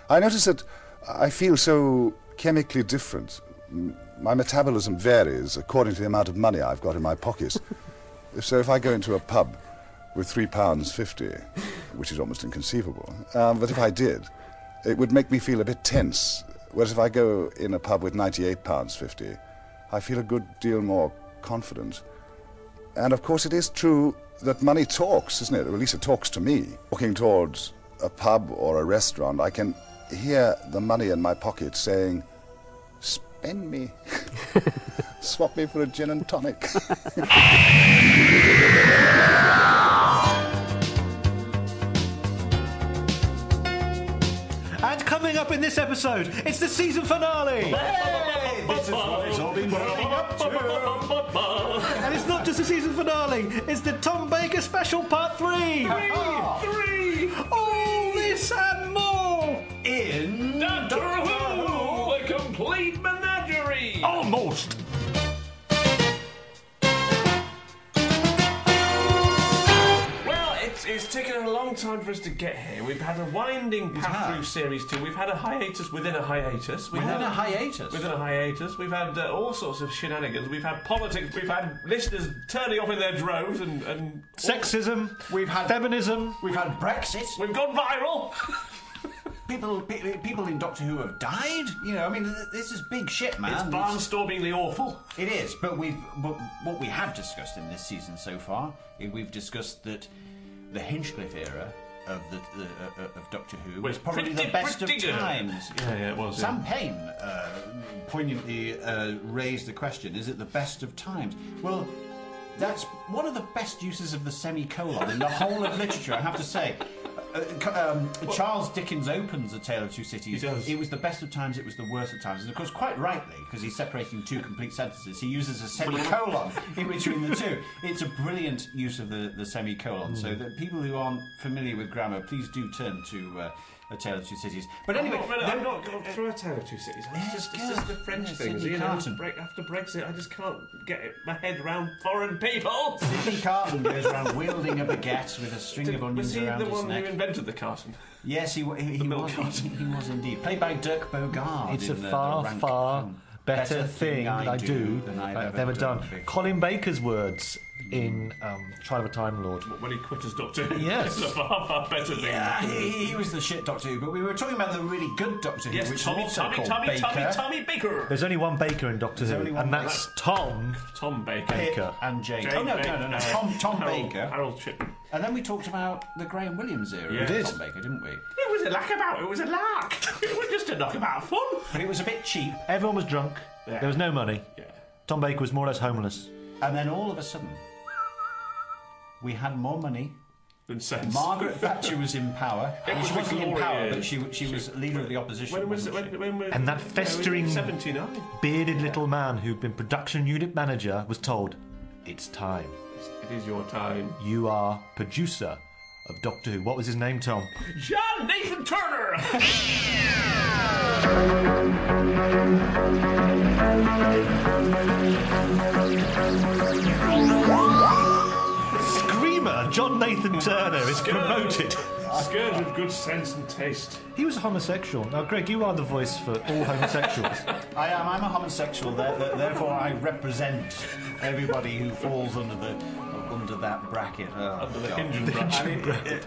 I notice that I feel so chemically different. My metabolism varies according to the amount of money I've got in my pocket. So if I go into a pub with £3.50, which is almost inconceivable, but if I did, it would make me feel a bit tense. Whereas if I go in a pub with £98.50, I feel a good deal more confident. And of course it is true that money talks, isn't it? Or at least it talks to me. Walking towards a pub or a restaurant, I can hear the money in my pocket saying, "Spend me. Swap me for a gin and tonic." And coming up in this episode, it's the season finale! Hey, this is what it's all been building up to. And it's not just the season finale, it's the Tom Baker Special Part 3! Three! All this and more! In Doctor Who, a complete menagerie. Almost! Well, it's taken a long time for us to get here. We've had a winding path through Series 2. We've had a hiatus within a hiatus. Within a hiatus? Within a hiatus. We've had all sorts of shenanigans. We've had politics. We've had listeners turning off in their droves and Sexism, We've had feminism. We've had Brexit. we've gone viral. People in Doctor Who have died. You know, I mean, this is big shit, man. It's barnstormingly awful. It is, but what we have discussed in this season so far, we've discussed that the Hinchcliffe era of of Doctor Who was probably the best of pretty good. times. Yeah, it was. Sam Payne poignantly raised the question: is it the best of times? Well, that's one of the best uses of the semicolon in the whole of literature, I have to say. Charles Dickens opens A Tale of Two Cities. He does. It was the best of times, it was the worst of times. And of course, quite rightly, because he's separating two complete sentences, he uses a semicolon in between the two. It's a brilliant use of the semicolon. So that people who aren't familiar with grammar, please do turn to A Tale of Two Cities. But anyway, I'm not going through A Tale of Two Cities. It's just a French thing. Sydney You know, Carton. after Brexit, I just can't get my head around foreign people. Sidney Carton goes around wielding a baguette with a string of Was onions he around the his one neck. who invented the carton? Yes, he was indeed. Played by Dirk Bogarde. It's a in, the far, Rank far film. better thing I do than I've ever done. before. Colin Baker's words in Trial of a Time Lord. When he quit as Doctor Who. Yes. It's a far better thing. Yeah, he was the shit Doctor Who, but we were talking about the really good Doctor Who, Yes, which Tommy is also called Baker, Tommy Baker. There's only one Baker in Doctor Who, only one and that's Tom Tom Baker. Baker. and Jane. Jane Oh no, Baker. Tom Harold- Baker. Harold Chipman. And then we talked about the Graham Williams era Yeah. of We did. Tom Baker, didn't we? It was a knockabout. It was a lark. It was just a knockabout fun. But it was a bit cheap, Everyone was drunk. Yeah. There was no money. Yeah. Tom Baker was more or less homeless. and then all of a sudden, we had more money. In sense. Margaret Thatcher was in power. It was She wasn't in glory, power, yeah. but she was leader of the opposition. When was it? wasn't she? When And that festering 79. bearded little man who'd been production unit manager was told, "It's time. It is your time. You are producer of Doctor Who." What was his name, Tom? John Nathan Turner. Screamer John Nathan Turner is promoted. Scared with good sense and taste. He was a homosexual. Now, Greg, you are the voice for all homosexuals. I am. I'm a homosexual. Therefore, I represent everybody who falls under that bracket. Oh, Under the God. hinge and bracket.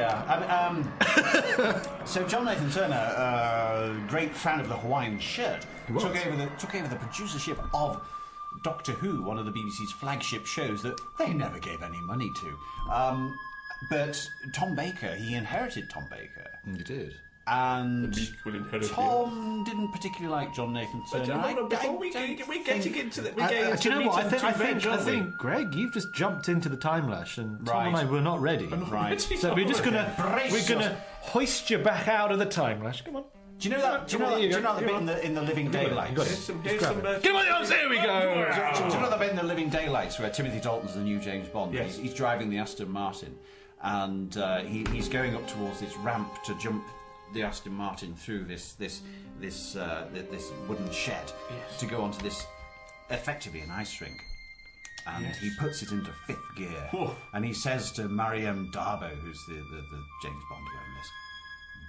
So John Nathan Turner, great fan of the Hawaiian shirt, took over the producership of Doctor Who, one of the BBC's flagship shows that they never gave any money to. But Tom Baker, he inherited Tom Baker. You did. And Equal inherited. Tom didn't particularly like John Nathan Turner. Before we're getting into that, we're getting into Do you know what? I revenge, aren't we? think, Greg, you've just jumped into the time lash, and Tom Right. and I were not ready. Right. So we're just gonna Brace hoist you back out of the time lash. Come on. Do you know that? Do you know the bit in the Living Daylights? got it. Here's some, Come on, there we go. Do you know the bit in the Living Daylights where Timothy Dalton's the new James Bond? Yes. He's driving the Aston Martin, and he's going up towards this ramp to jump the Aston Martin through this wooden shed to go onto this, effectively an ice rink. And he puts it into fifth gear, Whoa. and he says to Mariam Darbo, who's the James Bond girl in this,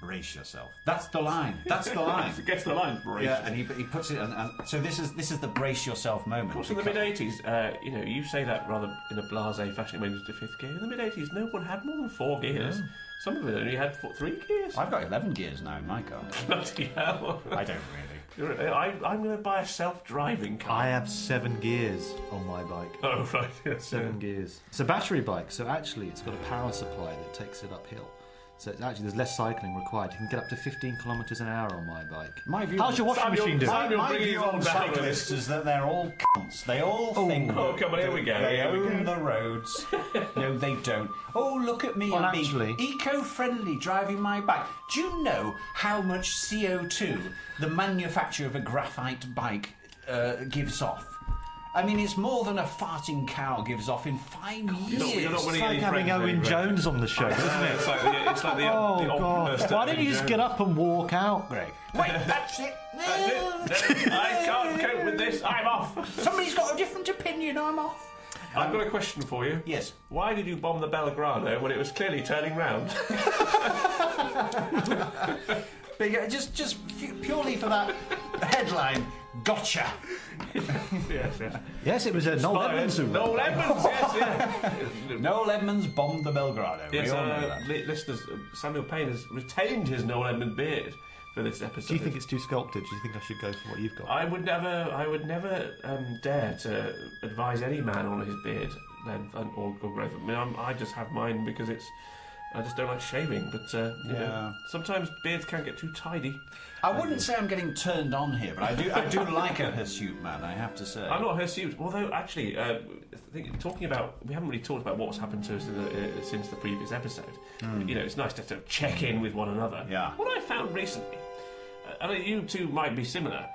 brace yourself. That's the line. That's the line. Guess the line, brace. Yeah, and he puts it, and so this is the brace yourself moment. Of course, in the mid-80s, you say that rather in a blasé fashion when you to fifth gear. In the mid-80s, no one had more than 4 gears. Yeah. Some of it only had 3 gears. I've got 11 gears now in my car. Bloody hell. I don't really. I'm going to buy a self-driving car. I have 7 gears on my bike. Oh, right. Yes, 7 gears. It's a battery bike, so actually it's got a power supply that takes it uphill. So it's actually there's less cycling required. You can get up to 15 kilometres an hour on my bike. My view How's your washing machine doing? My view on cyclists is that they're all cunts. They all think oh, come on, here we go. They own the roads. No, they don't. Oh, look at me. Well, I'm actually, being eco-friendly driving my bike. Do you know how much CO2 the manufacture of a graphite bike gives off? I mean, it's more than a farting cow gives off in 5 years. You're not it's like having Owen Jones on the show, isn't it? It's like the oh, God. Why don't you just get up and walk out, Greg? Wait, that's it. That's it. I can't cope with this. I'm off. Somebody's got a different opinion. I'm off. I've got a question for you. Yes. Why did you bomb the Belgrano when it was clearly turning round? Just purely for that headline. Gotcha. Yes, it was Noel Edmonds who Noel Edmonds, yes. Noel Edmonds bombed the Belgrano. Yes, listeners, Samuel Payne has retained his Noel Edmonds beard for this episode. Do you think it's too sculpted? Do you think I should go for what you've got? I would never dare to advise any man on his beard length or growth. I mean, I just have mine because I just don't like shaving, but you know, sometimes beards can get too tidy. I wouldn't say I'm getting turned on here, but I do like a hirsute man, I have to say. I'm not hirsute, although actually, we haven't really talked about what's happened to us since the previous episode. You know, it's nice to check in with one another. Yeah. What I found recently, I mean, you two might be similar,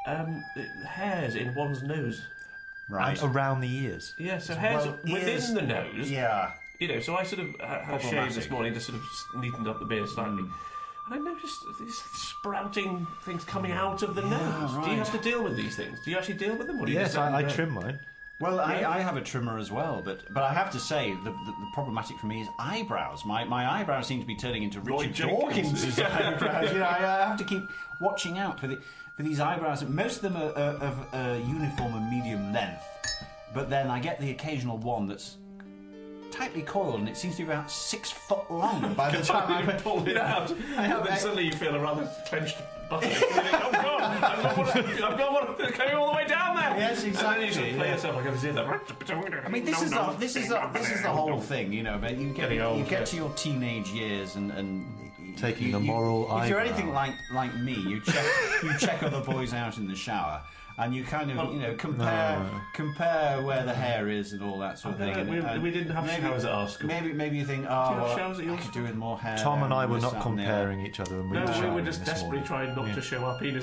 hairs in one's nose. Right. And around the ears. Yeah, so hairs within the nose. Yeah. You know, so I sort of had a shave this morning to sort of neatened up the beard slightly. And I noticed these sprouting things coming out of the nose. Right. Do you have to deal with these things? Do you actually deal with them? Or do you yes, I trim mine. Well, I have a trimmer as well, but I have to say the problematic for me is eyebrows. My eyebrows seem to be turning into Richard Dawkins' eyebrows. You know, I have to keep watching out for these eyebrows. Most of them are of uniform and medium length, but then I get the occasional one that's tightly coiled, and it seems to be about 6 foot long by the time I pull it out. And suddenly you feel a rather clenched button. Oh God! I've got one coming all the way down there. Yes, exactly. And then you sort of play yourself like I was in there. I mean, this is the whole thing, you know. But you get to your teenage years and taking the moral eyebrow. If you're anything like me, you check other boys out in the shower. And you kind of, compare where the hair is and all that sort of thing. We didn't have showers at our school. Maybe you think, I could do with more hair. Tom and I were not comparing each other. And we were just desperately trying not to show our penis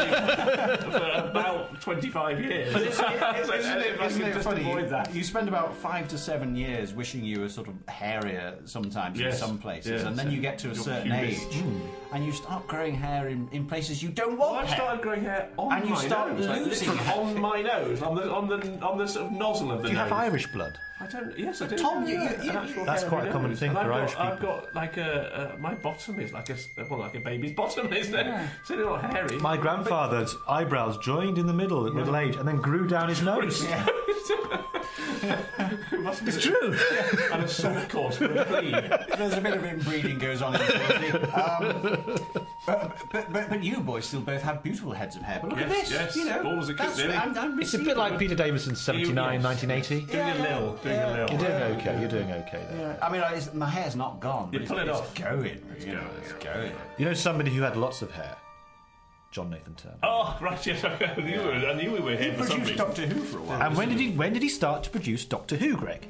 for about 25 years. But isn't it funny? You spend about 5 to 7 years wishing you were sort of hairier sometimes in some places, and then you get to a certain age, and you start growing hair in places you don't want. Well, I started growing hair on my nose. And you start losing on my nose, on the sort of nozzle of the nose. Do you have Irish blood? I don't. Yes, I do. Tom, that's quite a common thing for Irish people. I've got like my bottom is like a baby's bottom, isn't it? It's a little hairy. My grandfather's eyebrows joined in the middle at middle age and then grew down his nose. It's true. And a soft course for a clean. There's a bit of inbreeding goes on in the but you boys still both have beautiful heads of hair. But look at this. Yes, you know, balls are cute, really. It's a bit like Peter Davison's 79, 1980. Doing a little. You're doing okay there. Yeah. I mean, my hair's not gone. You pull it off. It's going. It's going. You know somebody who had lots of hair? John Nathan Turner. Oh, right, yes, I knew we were here for some reason. He produced Doctor Who for a while. And when did he start to produce Doctor Who, Greg?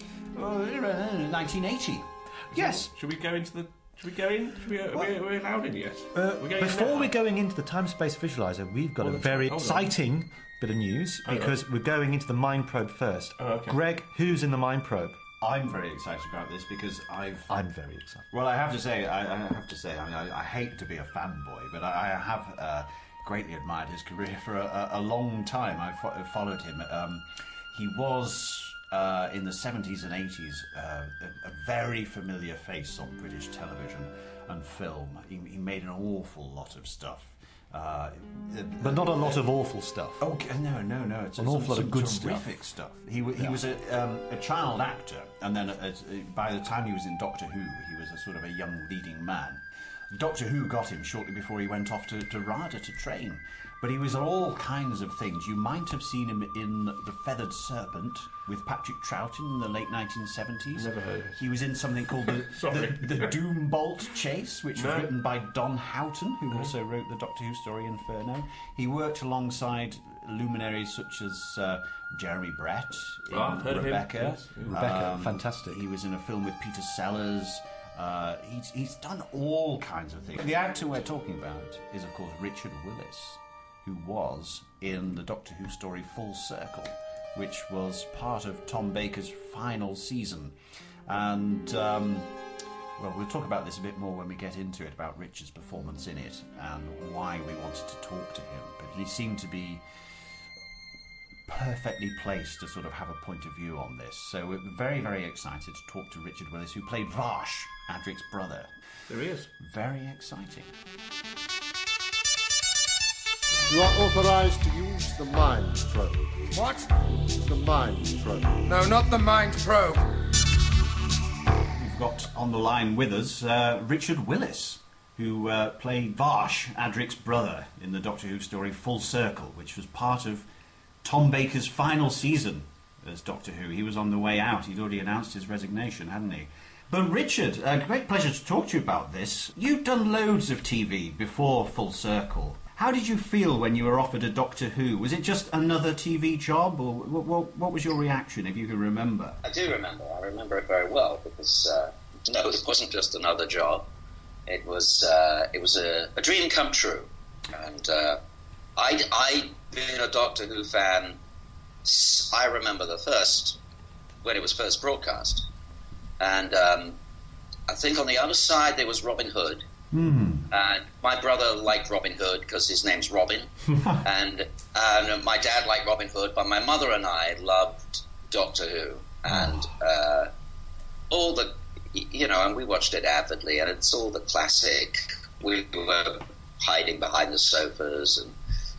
1980. Yes. Should we go into the... Should we go in? Are we allowed in yet? Before we're going into the time-space visualizer, we've got a very exciting bit of news, because we're going into the Mind Probe first. Oh, okay. Greg, who's in the Mind Probe? I'm very excited about this because I'm very excited. Well, I have to say, I mean, I hate to be a fanboy, but I have greatly admired his career for a long time. I've followed him. He was in the 70s and 80s a very familiar face on British television. and film. He made an awful lot of stuff. But not a lot of awful stuff. Oh no! It's an awful lot of good terrific stuff. He was a child actor, and then by the time he was in Doctor Who, he was a sort of a young leading man. Doctor Who got him shortly before he went off to RADA to train. But he was all kinds of things. You might have seen him in The Feathered Serpent with Patrick Troughton in the late 1970s. Never heard of it. He was in something called the Doombolt Chase, which was written by Don Houghton, who also wrote the Doctor Who story Inferno. He worked alongside luminaries such as Jeremy Brett in Rebecca. Yes. Rebecca, fantastic. He was in a film with Peter Sellers. He's done all kinds of things. The actor we're talking about is, of course, Richard Willis, who was in the Doctor Who story Full Circle, which was part of Tom Baker's final season. And, well, we'll talk about this a bit more when we get into it, about Richard's performance in it and why we wanted to talk to him. But he seemed to be perfectly placed to sort of have a point of view on this. So we're very, very excited to talk to Richard Willis, who played Vash, Adric's brother. There he is. Very exciting. You are authorized to use the Mind Probe. What? The Mind Probe. No, not the Mind Probe. We've got on the line with us Richard Willis, who played Vash, Adric's brother, in the Doctor Who story Full Circle, which was part of Tom Baker's final season as Doctor Who. He was on the way out. He'd already announced his resignation, hadn't he? But Richard, a great pleasure to talk to you about this. You'd done loads of TV before Full Circle. How did you feel when you were offered a Doctor Who? Was it just another TV job, or what was your reaction, if you can remember? I do remember. I remember it very well because no, it wasn't just another job. It was a dream come true, and I'd been a Doctor Who fan. I remember when it was first broadcast, and I think on the other side there was Robin Hood. My brother liked Robin Hood because his name's Robin, and my dad liked Robin Hood, but my mother and I loved Doctor Who, and all the, and we watched it avidly, and it's all the classic. We were hiding behind the sofas, and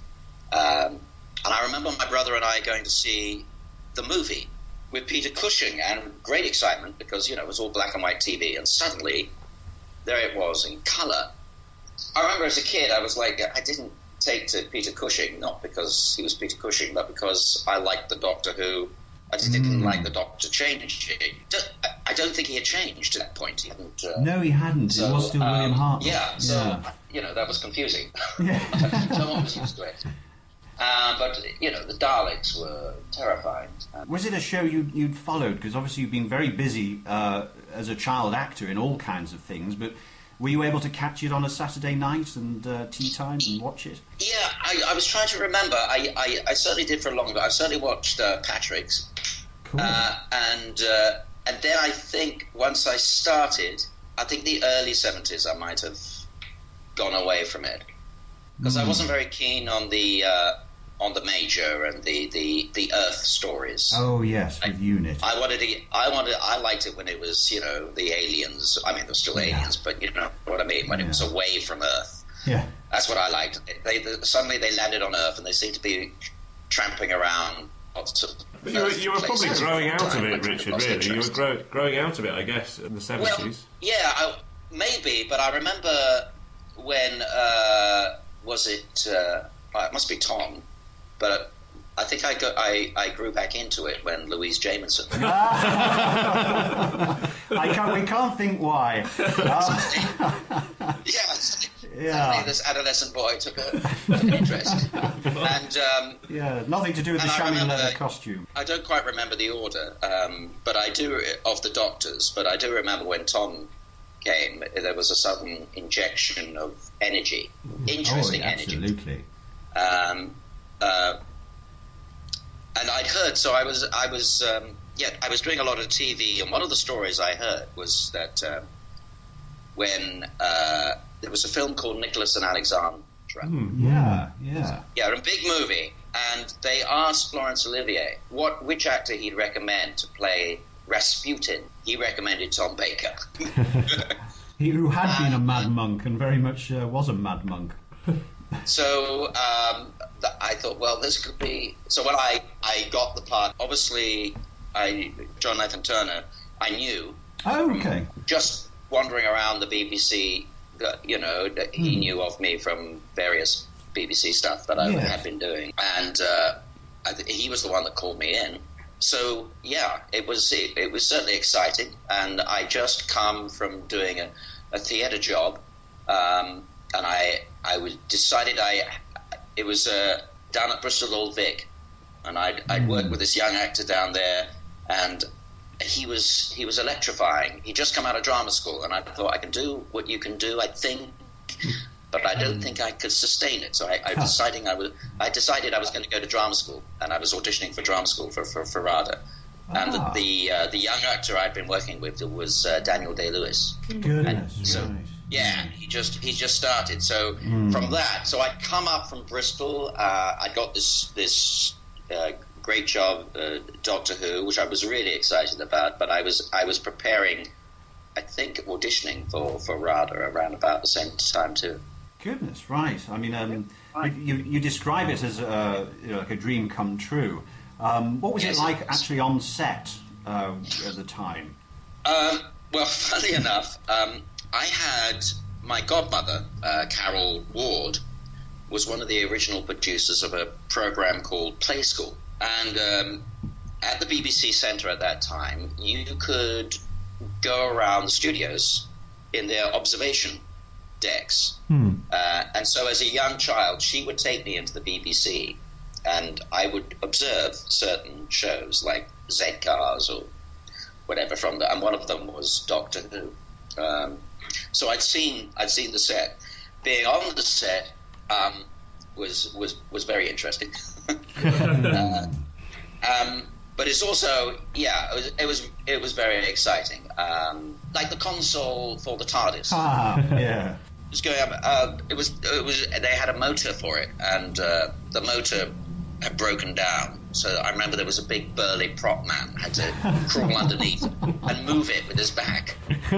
I remember my brother and I going to see the movie with Peter Cushing, and great excitement because it was all black and white TV, and suddenly there it was in colour. I remember as a kid, I was like, I didn't take to Peter Cushing, not because he was Peter Cushing, but because I liked the Doctor Who. I didn't like the Doctor change. I don't think he had changed at that point. He hadn't. No, he hadn't. So, it was still William Hartnell. Yeah, so, that was confusing. Yeah. No one was used to it. But, the Daleks were terrifying. Was it a show you'd followed? Because obviously you've been very busy as a child actor in all kinds of things, but were you able to catch it on a Saturday night and tea time and watch it? Yeah, I was trying to remember. I certainly did for a long time. I certainly watched Patrick's. Cool. And then I think once I started, I think the early 70s I might have gone away from it. Because I wasn't very keen on the Major and the Earth stories. Oh yes, with Unit. I liked it when it was, the aliens. I mean, they're still aliens, but you know what I mean. When it was away from Earth. Yeah. That's what I liked. Suddenly they landed on Earth and they seemed to be tramping around. But you were probably growing out of it, Richard. Really, you were growing out of it, I guess, in the 70s. Well, yeah, maybe. But I remember when was it? It must be Tom. But I think I grew back into it when Louise Jameson. We can't think why. Yeah. This adolescent boy took an interest, and nothing to do with the chamois leather costume. I don't quite remember the order, but I do of the doctors. But I do remember when Tom came, there was a sudden injection of energy, interesting energy. Absolutely. And I'd heard, so I was doing a lot of TV, and one of the stories I heard was that when there was a film called Nicholas and Alexandra. A big movie, and they asked Laurence Olivier which actor he'd recommend to play Rasputin. He recommended Tom Baker. Who had been a mad monk and very much was a mad monk. So I thought, well, this could be... So when I got the part, obviously, John Nathan Turner, I knew. Oh, okay. Just wandering around the BBC, that he knew of me from various BBC stuff that I had been doing. And he was the one that called me in. So, yeah, it was certainly exciting. And I just come from doing a theatre job. And I was decided it was down at Bristol Old Vic, and I'd worked with this young actor down there, and he was electrifying. He'd just come out of drama school, and I thought, I can do what you can do, I think, but I don't think I could sustain it. So I decided I was going to go to drama school, and I was auditioning for drama school for RADA. And the young actor I'd been working with was Daniel Day-Lewis. Goodness. So, yeah, he just started. So from that, so I'd come up from Bristol. I got this great job, Doctor Who, which I was really excited about. But I was preparing, I think, auditioning for RADA around about the same time too. Goodness, right. I mean, you describe it as like a dream come true. What was it like actually on set at the time? Well, funny enough, I had my godmother, Carol Ward, was one of the original producers of a program called Play School. And at the BBC Centre at that time, you could go around the studios in their observation decks. And so as a young child, she would take me into the BBC, and I would observe certain shows like Z-Cars or whatever and one of them was Doctor Who. So I'd seen the set. Being on the set was very interesting. But it's also it was very exciting. Like the console for the TARDIS. Yeah. It was going up. It was. They had a motor for it, and the motor had broken down. So I remember there was a big burly prop man had to crawl underneath and move it with his back.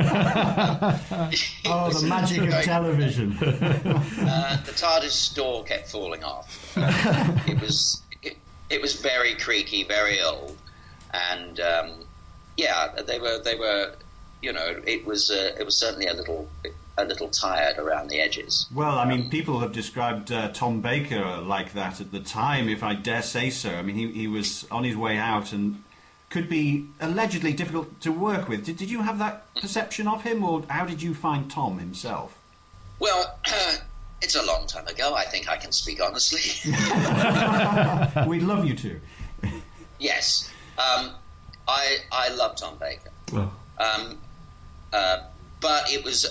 The magic of television. The TARDIS door kept falling off. It was very creaky, very old, and they were. It was certainly a little tired around the edges. Well, I mean, people have described Tom Baker like that at the time, if I dare say so. I mean, he was on his way out and could be allegedly difficult to work with. Did you have that perception of him, or how did you find Tom himself? Well, it's a long time ago. I think I can speak honestly. We'd love you to. Yes. I love Tom Baker. Oh. But it was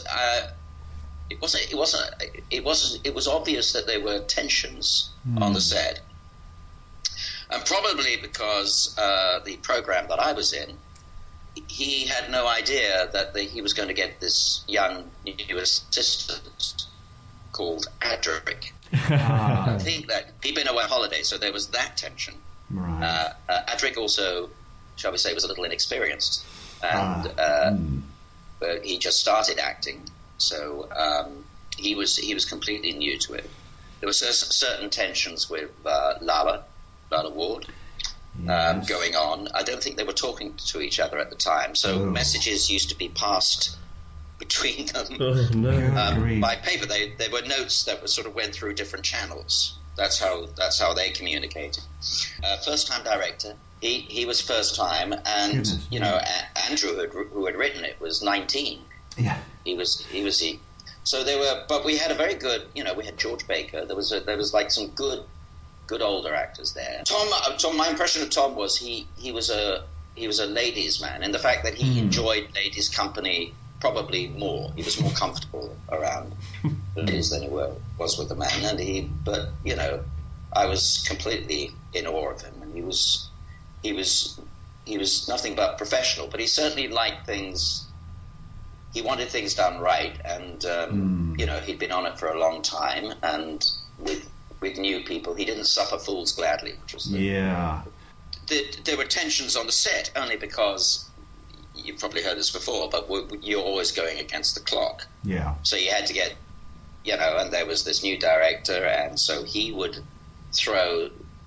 obvious that there were tensions on the set, and probably because the program that I was in, he had no idea that he was going to get this young new assistant called Adric. I think that he'd been away on holiday, so there was that tension. Right. Adric also, shall we say, was a little inexperienced, and but he just started acting, so he was completely new to it. There were certain tensions with Lala Ward going on. I don't think they were talking to each other at the time, so messages used to be passed between them by paper. They were notes that sort of went through different channels. That's how they communicated. First time director. He was first time, and Andrew, who had written it, was 19. Yeah, he was. So they were, but we had a very good. We had George Baker. There was like some good older actors there. Tom. My impression of Tom was he was a ladies' man, and the fact that he enjoyed ladies' company probably more. He was more comfortable around ladies than he was with the men, and I was completely in awe of him, and he was nothing but professional, but he certainly liked things. He wanted things done right, and he'd been on it for a long time, and with new people, he didn't suffer fools gladly. Which was there were tensions on the set only because you've probably heard this before, but you're always going against the clock. Yeah. So you had to get, and there was this new director, and so he would throw,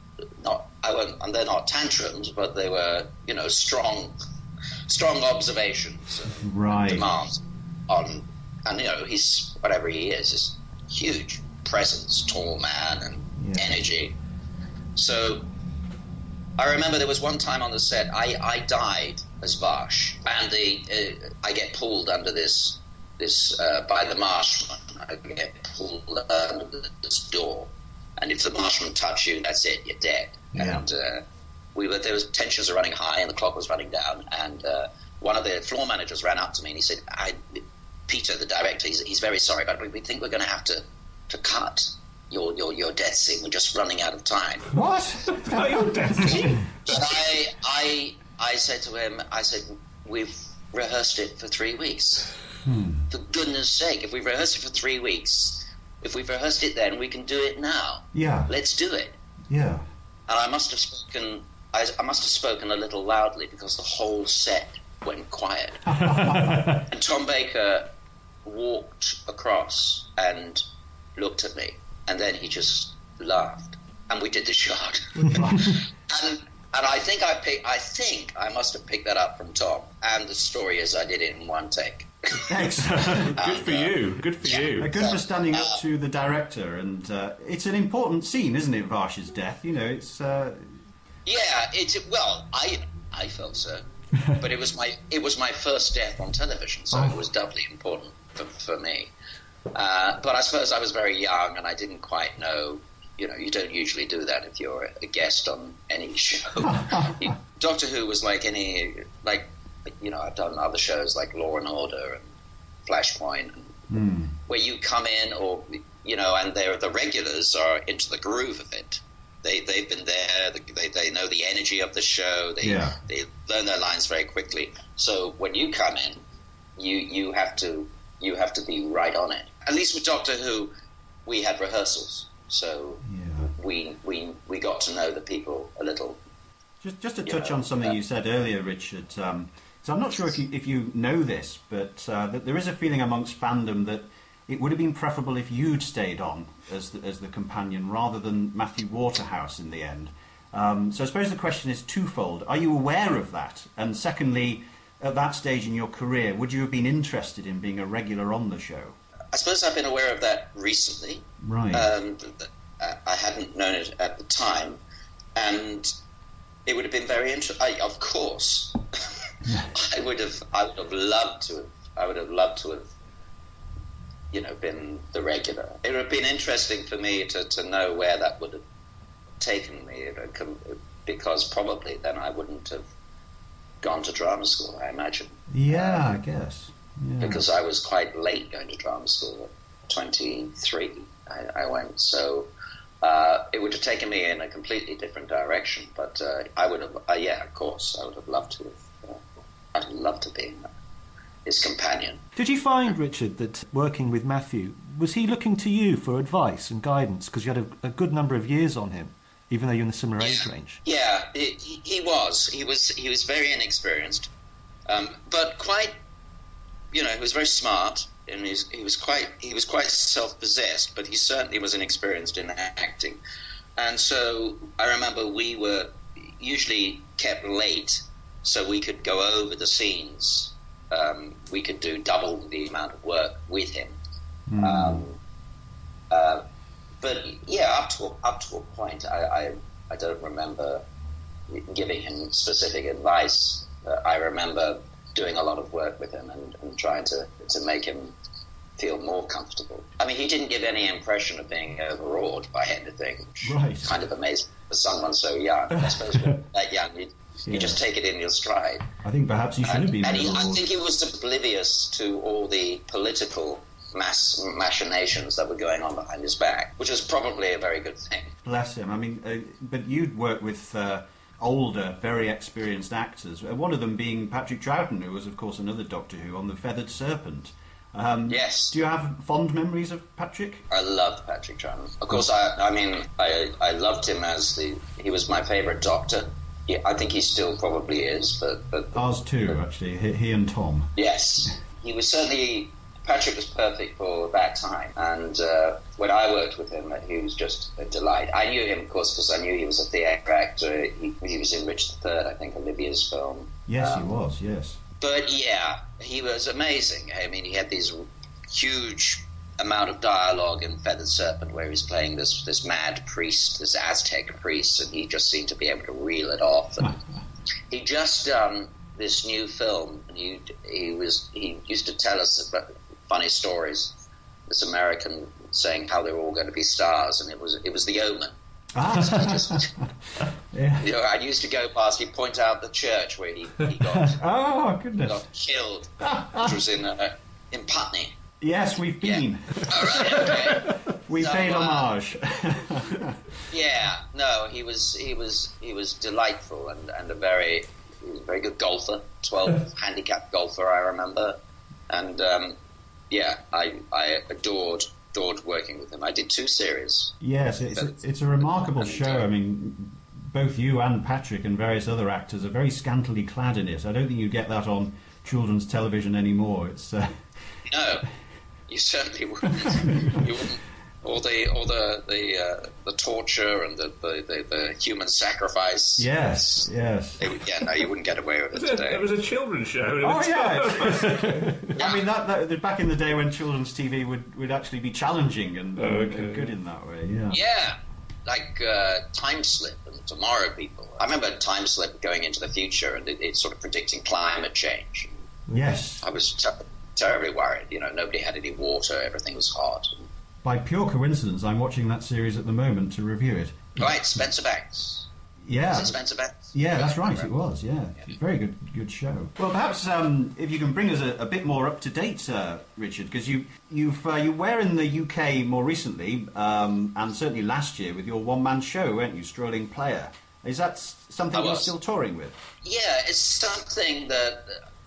and they're not tantrums, but they were, strong observations and demands on, and he's, whatever he is, this huge presence, tall man and energy. So I remember there was one time on the set I died as Vash, and I get pulled under this by the marshman. I get pulled under this door, and if the marshman touch you, that's it, you're dead. Yeah. And there was tensions were running high, and the clock was running down. And one of the floor managers ran up to me and he said, "Peter, the director, he's very sorry, but we think we're going to have to cut your death scene. We're just running out of time." What? Your death scene? But I said to him, "We've rehearsed it for 3 weeks. For goodness sake, if we've rehearsed it for 3 weeks, if we've rehearsed it then, we can do it now. Yeah. Let's do it." Yeah. And I must have spoken a little loudly because the whole set went quiet. And Tom Baker walked across and looked at me, and then he just laughed, and we did the shot. And I think I must have picked that up from Tom. And the story is, I did it in one take. Excellent. Good for you. Good for you. Good for standing up to the director, and it's an important scene, isn't it? Vash's death. It's. Yeah, I felt so, but it was my first death on television, so it was doubly important for me. But I suppose I was very young, and I didn't quite know. You don't usually do that if you're a guest on any show. Doctor Who was like I've done other shows like Law and Order and Flashpoint, where you come in, or and the regulars are into the groove of it. They've been there. They know the energy of the show. They learn their lines very quickly. So when you come in, you have to be right on it. At least with Doctor Who, we had rehearsals, so we got to know the people a little. Just to touch on something you said earlier, Richard. So I'm not sure if you know this, but that there is a feeling amongst fandom that it would have been preferable if you'd stayed on as the companion rather than Matthew Waterhouse in the end. So I suppose the question is twofold. Are you aware of that? And secondly, at that stage in your career, would you have been interested in being a regular on the show? I suppose I've been aware of that recently. Right. I hadn't known it at the time, and it would have been very interesting. Of course, I would have loved to have. Been the regular. It would have been interesting for me to know where that would have taken me, because probably then I wouldn't have gone to drama school, I imagine. Yeah, I guess. Yeah. Because I was quite late going to drama school at 23. I went, so it would have taken me in a completely different direction. But I would have, of course, I would have loved to have. I'd love to be his companion. Did you find, Richard, that working with Matthew, was he looking to you for advice and guidance? Because you had a good number of years on him, even though you're in a similar age range. Yeah, he was. He was very inexperienced, but quite. He was very smart, and he was quite self-possessed, but he certainly was inexperienced in acting. And so I remember we were usually kept late so we could go over the scenes. We could do double the amount of work with him. But yeah, up to a point, I don't remember giving him specific advice. I remember doing a lot of work with him and trying to make him feel more comfortable. I mean, he didn't give any impression of being overawed by anything, which is kind of amazing for someone so young. I suppose when that young, you just take it in your stride. I think perhaps he should have been. And I think he was oblivious to all the political machinations that were going on behind his back, which is probably a very good thing. Bless him. I mean, but you'd worked with older, very experienced actors, one of them being Patrick Troughton, who was, of course, another Doctor Who on The Feathered Serpent. Yes. Do you have fond memories of Patrick? I loved Patrick Troughton. Of course, I loved him he was my favourite Doctor. Yeah, I think he still probably is, but ours too, actually. He and Tom. Yes, he was certainly. Patrick was perfect for that time, and when I worked with him, he was just a delight. I knew him, of course, because I knew he was a theatre actor. He was in Richard III, I think, Olivia's film. Yes, he was, yes. But yeah, he was amazing. I mean, he had these huge amount of dialogue in Feathered Serpent where he's playing this mad priest, this Aztec priest, and he just seemed to be able to reel it off. And he just done this new film, and he used to tell us about funny stories. This American saying how they were all going to be stars, and it was The Omen. Yeah. You know, I used to go past. He'd point out the church where he got oh goodness, got killed, which was in Putney. Yes, we've been. Yeah. All right, okay. We paid homage. Yeah, no, he was delightful he was a very good golfer, 12 handicap golfer, I remember, and yeah, I adored working with him. I did 2 series. Yes, it's a remarkable show. I mean, both you and Patrick and various other actors are very scantily clad in it. I don't think you get that on children's television anymore. It's no, you certainly wouldn't. You wouldn't. All the torture and the human sacrifice. Yes. Yeah, no, you wouldn't get away with it today. It was a children's show. Oh yeah. I mean that back in the day when children's TV would actually be challenging and good in that way. Yeah. Yeah, like Time Slip and Tomorrow People. I remember Time Slip going into the future and it's sort of predicting climate change. Yes. I was terribly worried. You know, nobody had any water. Everything was hot. By pure coincidence, I'm watching that series at the moment to review it. Right, Spencer Banks. Yeah. Was it Spencer Banks? Yeah, that's right, it was, yeah. Very good show. Well, perhaps if you can bring us a bit more up to date, Richard, because you were in the UK more recently, and certainly last year with your one-man show, weren't you, Strolling Player? Is that something you're still touring with? Yeah, it's something that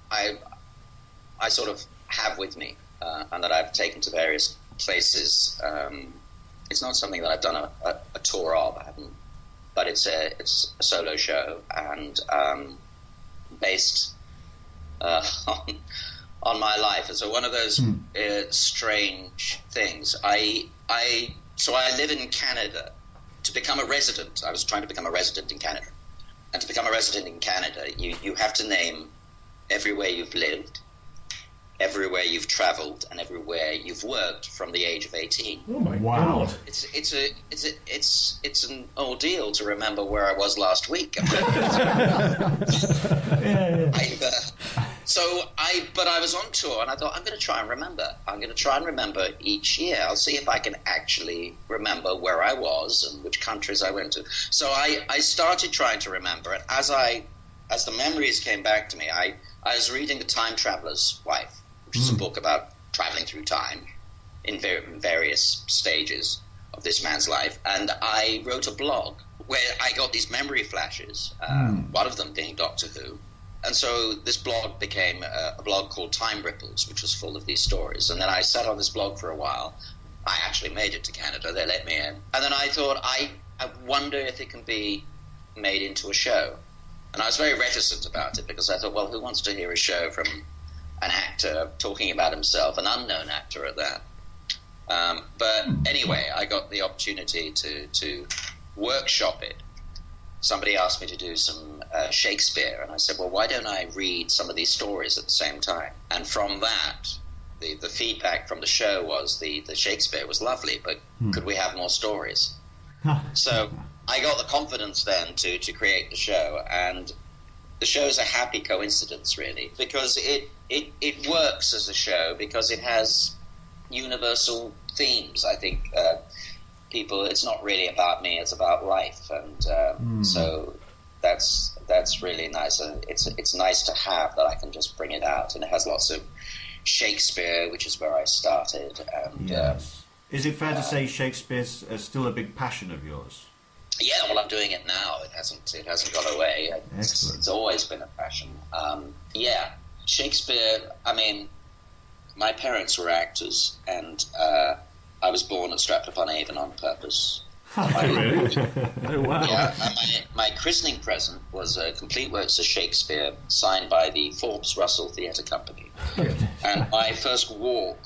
I sort of have with me, and that I've taken to various places. It's not something that I've done a tour of. I haven't, but it's a solo show and based on my life. It's one of those strange things. So I live in Canada. To become a resident, I was trying to become a resident in Canada, and to become a resident in Canada, you have to name everywhere you've lived, everywhere you've travelled, and everywhere you've worked from the age of 18. Oh my God! It's an ordeal to remember where I was last week. But I was on tour, and I thought I'm going to try and remember. I'm going to try and remember each year. I'll see if I can actually remember where I was and which countries I went to. So I started trying to remember, and as the memories came back to me, I was reading The Time Traveler's Wife, which is a book about traveling through time in various stages of this man's life. And I wrote a blog where I got these memory flashes, one of them being Doctor Who. And so this blog became a blog called Time Ripples, which was full of these stories. And then I sat on this blog for a while. I actually made it to Canada. They let me in. And then I thought, I wonder if it can be made into a show. And I was very reticent about it because I thought, well, who wants to hear a show from an actor talking about himself, an unknown actor at that? But anyway, I got the opportunity to workshop it. Somebody asked me to do some Shakespeare, and I said, well, why don't I read some of these stories at the same time? And from that, the feedback from the show was the Shakespeare was lovely, but could we have more stories? So I got the confidence then to create the show, and the show is a happy coincidence, really, because it works as a show because it has universal themes. I think people, it's not really about me, it's about life, and so that's really nice. And it's nice to have that I can just bring it out, and it has lots of Shakespeare, which is where I started. And yes. Is it fair to say Shakespeare's still a big passion of yours? Yeah, well, I'm doing it now. It hasn't gone away. It's always been a passion. Yeah, Shakespeare. I mean, my parents were actors, and I was born at Stratford-upon-Avon on purpose. Really? Oh, wow. Yeah, my christening present was a complete works of Shakespeare signed by the Forbes Russell Theatre Company. And my first walk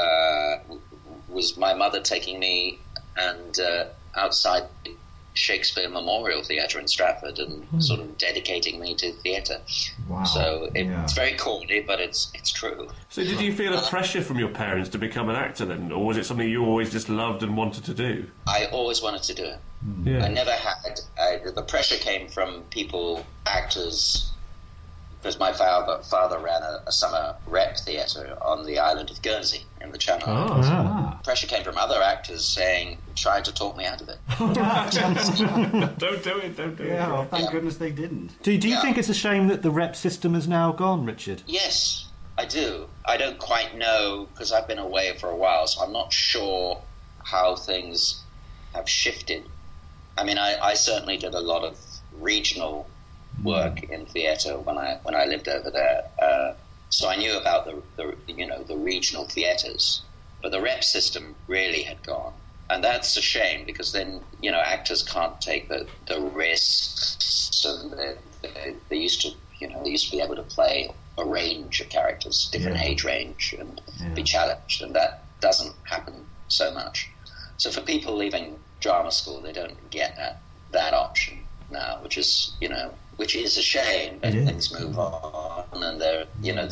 was my mother taking me and outside Shakespeare Memorial Theatre in Stratford and sort of dedicating me to theatre. Wow. So it's very corny, but it's true. So did you feel a pressure from your parents to become an actor then? Or was it something you always just loved and wanted to do? I always wanted to do it. Yeah. I never had... the pressure came from people, actors... Because my father ran a summer rep theatre on the island of Guernsey in the Channel Islands. Pressure came from other actors trying to talk me out of it. Don't do it. Yeah, well, thank goodness they didn't. Do you think it's a shame that the rep system is now gone, Richard? Yes, I do. I don't quite know, because I've been away for a while, so I'm not sure how things have shifted. I mean, I certainly did a lot of regional work in theatre when I lived over there, so I knew about the regional theatres, but the rep system really had gone, and that's a shame because then actors can't take the risks, and they used to be able to play a range of characters, different age range, and be challenged, and that doesn't happen so much. So for people leaving drama school, they don't get that option now, which is a shame. But things move on, and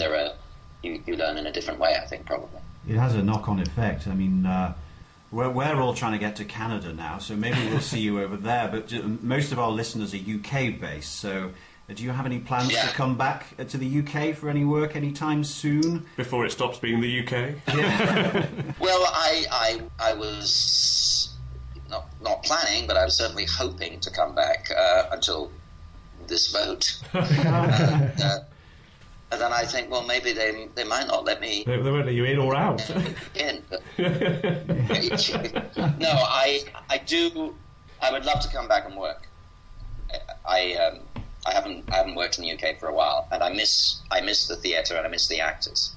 you learn in a different way, I think, probably. It has a knock-on effect. I mean, we're all trying to get to Canada now, so maybe we'll see you over there. But most of our listeners are UK-based, so do you have any plans to come back to the UK for any work anytime soon? Before it stops being the UK? Well, I was not planning, but I was certainly hoping to come back until this vote. And then I think, well, maybe they might not let me... They won't let you in or out. In, but... No, I would love to come back and work. I haven't worked in the UK for a while, and I miss the theatre and I miss the actors.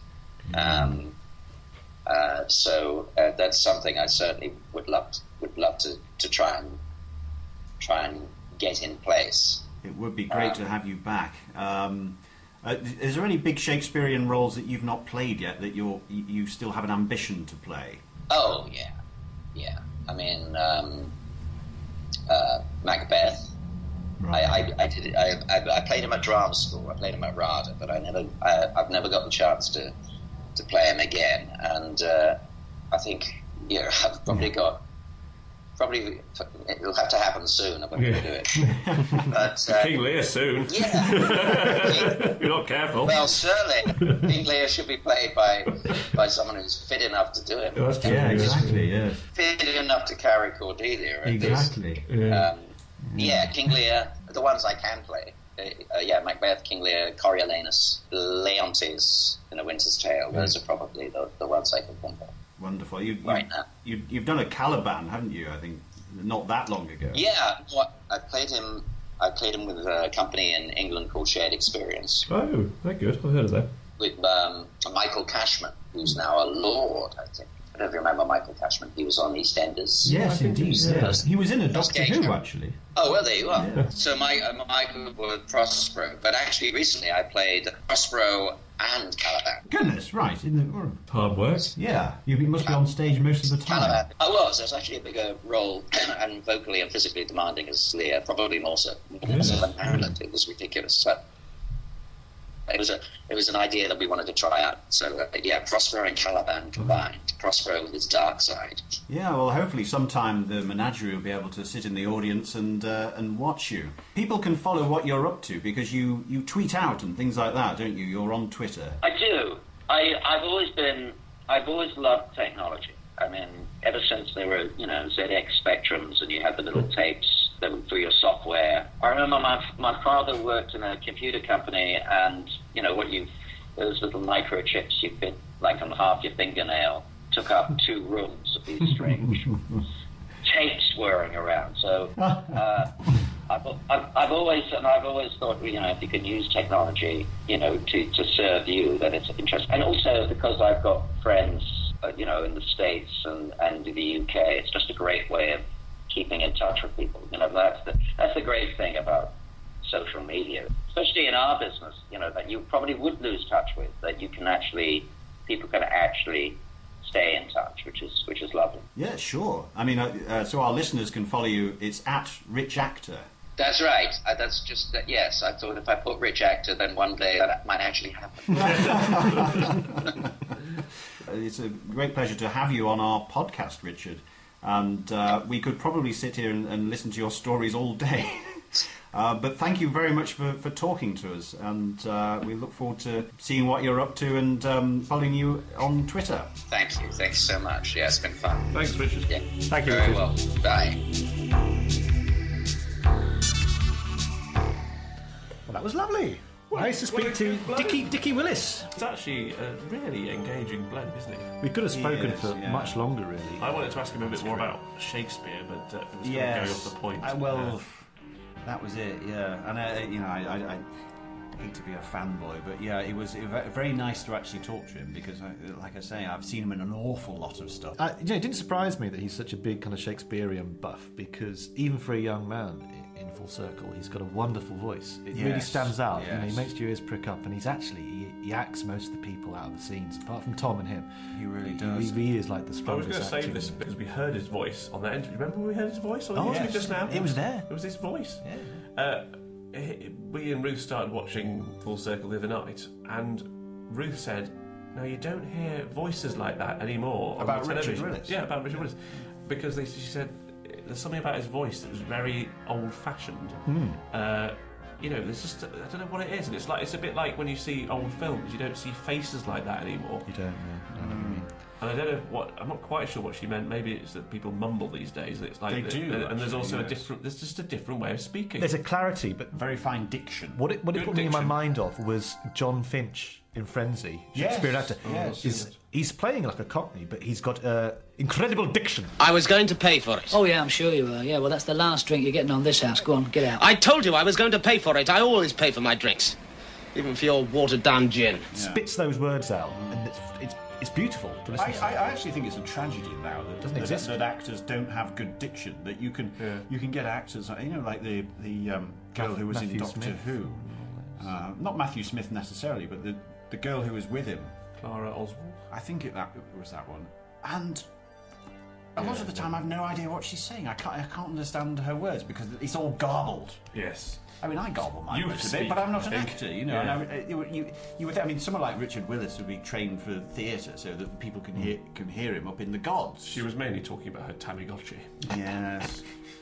So that's something I certainly would love to try and get in place. It would be great to have you back. Is there any big Shakespearean roles that you've not played yet that you still have an ambition to play? Oh yeah. I mean, Macbeth. Right. I played him at drama school. I played him at RADA, but I've never got the chance to play him again. And I think I've probably it'll have to happen soon if I'm going to do it. But King Lear soon. Yeah. You're not careful. Well, certainly King Lear should be played by someone who's fit enough to do it. Yeah, exactly. Yeah. Fit enough to carry Cordelia. Exactly. King Lear. The ones I can play. Macbeth, King Lear, Coriolanus, Leontes in A Winter's Tale. Those are probably the ones I can think of. Wonderful. You've done a Caliban, haven't you? I think not that long ago. Yeah, I played him with a company in England called Shared Experience. Oh, very good. I've heard of that. With Michael Cashman, who's now a lord, I think. I don't know if you remember Michael Cashman. He was on EastEnders. Yes, indeed. Yeah. He was in a Doctor Who, actually. Oh, well, there you are. Yeah. So Michael was Prospero. But actually, recently I played Prospero and Caliban. Goodness, right. Hard work. Yeah. You must be on stage most of the time. Caliban. I was. It was actually a bigger role and vocally and physically demanding as Lear, probably more so than Hamlet. It was ridiculous. But it was an idea that we wanted to try out. So, Prospero and Caliban combined. Prospero with his dark side. Yeah, well, hopefully sometime the menagerie will be able to sit in the audience and watch you. People can follow what you're up to because you tweet out and things like that, don't you? You're on Twitter. I do. I've always loved technology. I mean, ever since there were, ZX Spectrums and you had the little tapes that were through your software. I remember my father worked in a computer company and, those little microchips you fit like on half your fingernail took up 2 rooms of these strange tapes whirring around. So I've always thought, if you can use technology, to serve you, then it's interesting. And also because I've got friends, in the States and the UK, it's just a great way of keeping in touch with people. That's the great thing about social media, especially in our business. That you probably would lose touch with. That people can actually stay in touch, which is lovely. Yeah, sure. I mean, so our listeners can follow you. It's at Rich Actor. That's right. That's just that. Yes, I thought if I put Rich Actor, then one day that might actually happen. It's a great pleasure to have you on our podcast, Richard. And we could probably sit here and listen to your stories all day. But thank you very much for talking to us. And we look forward to seeing what you're up to and following you on Twitter. Thank you. Thanks so much. Yeah, it's been fun. Thanks, Richard. Yeah. Thank you, Very Richard. well. Bye. Well, that was lovely. Nice to speak to Dickie Willis. It's actually a really engaging blend, isn't it? We could have spoken for much longer, really. I wanted to ask him a bit more about Shakespeare, but it was going off the point. That was it. Yeah, and I hate to be a fanboy, but yeah, it was very nice to actually talk to him because, like I say, I've seen him in an awful lot of stuff. It didn't surprise me that he's such a big kind of Shakespearean buff, because even for a young man in Full Circle, he's got a wonderful voice. It really stands out. Yes. He makes your ears prick up, and he acts most of the people out of the scenes, apart from Tom and him. He really does. He is like the I was strongest. going to say this because we heard his voice on that interview. Remember when we heard his voice on the interview just now? It was there. It was his voice. Yeah. We and Ruth started watching Full Circle the other night, and Ruth said, "No, you don't hear voices like that anymore About on the Richard television." Willis? Yeah, about Richard Willis, because she said there's something about his voice that was very old-fashioned. There's just I don't know what it is, and it's a bit like when you see old films, you don't see faces like that anymore. You don't, yeah. I know what you mean. And I don't know I'm not quite sure what she meant. Maybe it's that people mumble these days. It's like They do, and there's also yes. there's just a different way of speaking. There's a clarity, but Very fine diction. what it Good put me in my diction. mind of was John Finch in Frenzy, Yes. Shakespearean actor. Yes. He's playing like a Cockney, but he's got incredible diction. I was going to pay for it. Oh, yeah, I'm sure you were. Yeah, well, that's the last drink you're getting on this house. Go on, get out. I told you I was going to pay for it. I always pay for my drinks. Even for your watered-down gin. Spits those words out, and it's beautiful to listen to. I actually think it's a tragedy now that actors don't have good diction. That you can get actors, like the girl who was in Matthew Doctor Smith. Who, not Matthew Smith necessarily, but the girl who was with him. Clara Oswald. I think it was that one. And a lot of the time, I've no idea what she's saying. I can't understand her words because it's all garbled. Yes. I mean, I garble my You words a bit, speak, but I'm not an I think. actor, Yeah. And you would. I mean, someone like Richard Willis would be trained for theatre, so that people can hear him up in the gods. She was mainly talking about her Tamagotchi. Yes.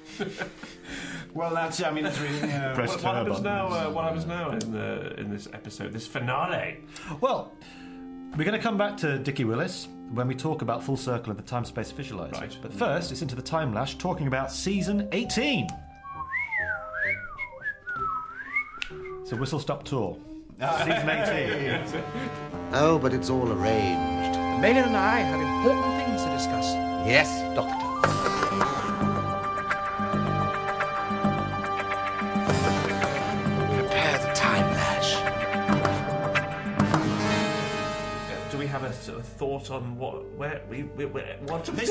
Well, that's really. Press What happens turbo. now? What happens now in this episode, this finale? Well, we're going to come back to Dickie Willis when we talk about Full Circle and the time-space visualizer. Right. But first, it's into the Time Lash, talking about Season 18. So Whistle Stop Tour. Season 18. Oh, but it's all arranged. Maynard and I have important things to discuss. Yes, Doctor. Prepare the time lash. Do we have a sort of thought on what are we doing? What are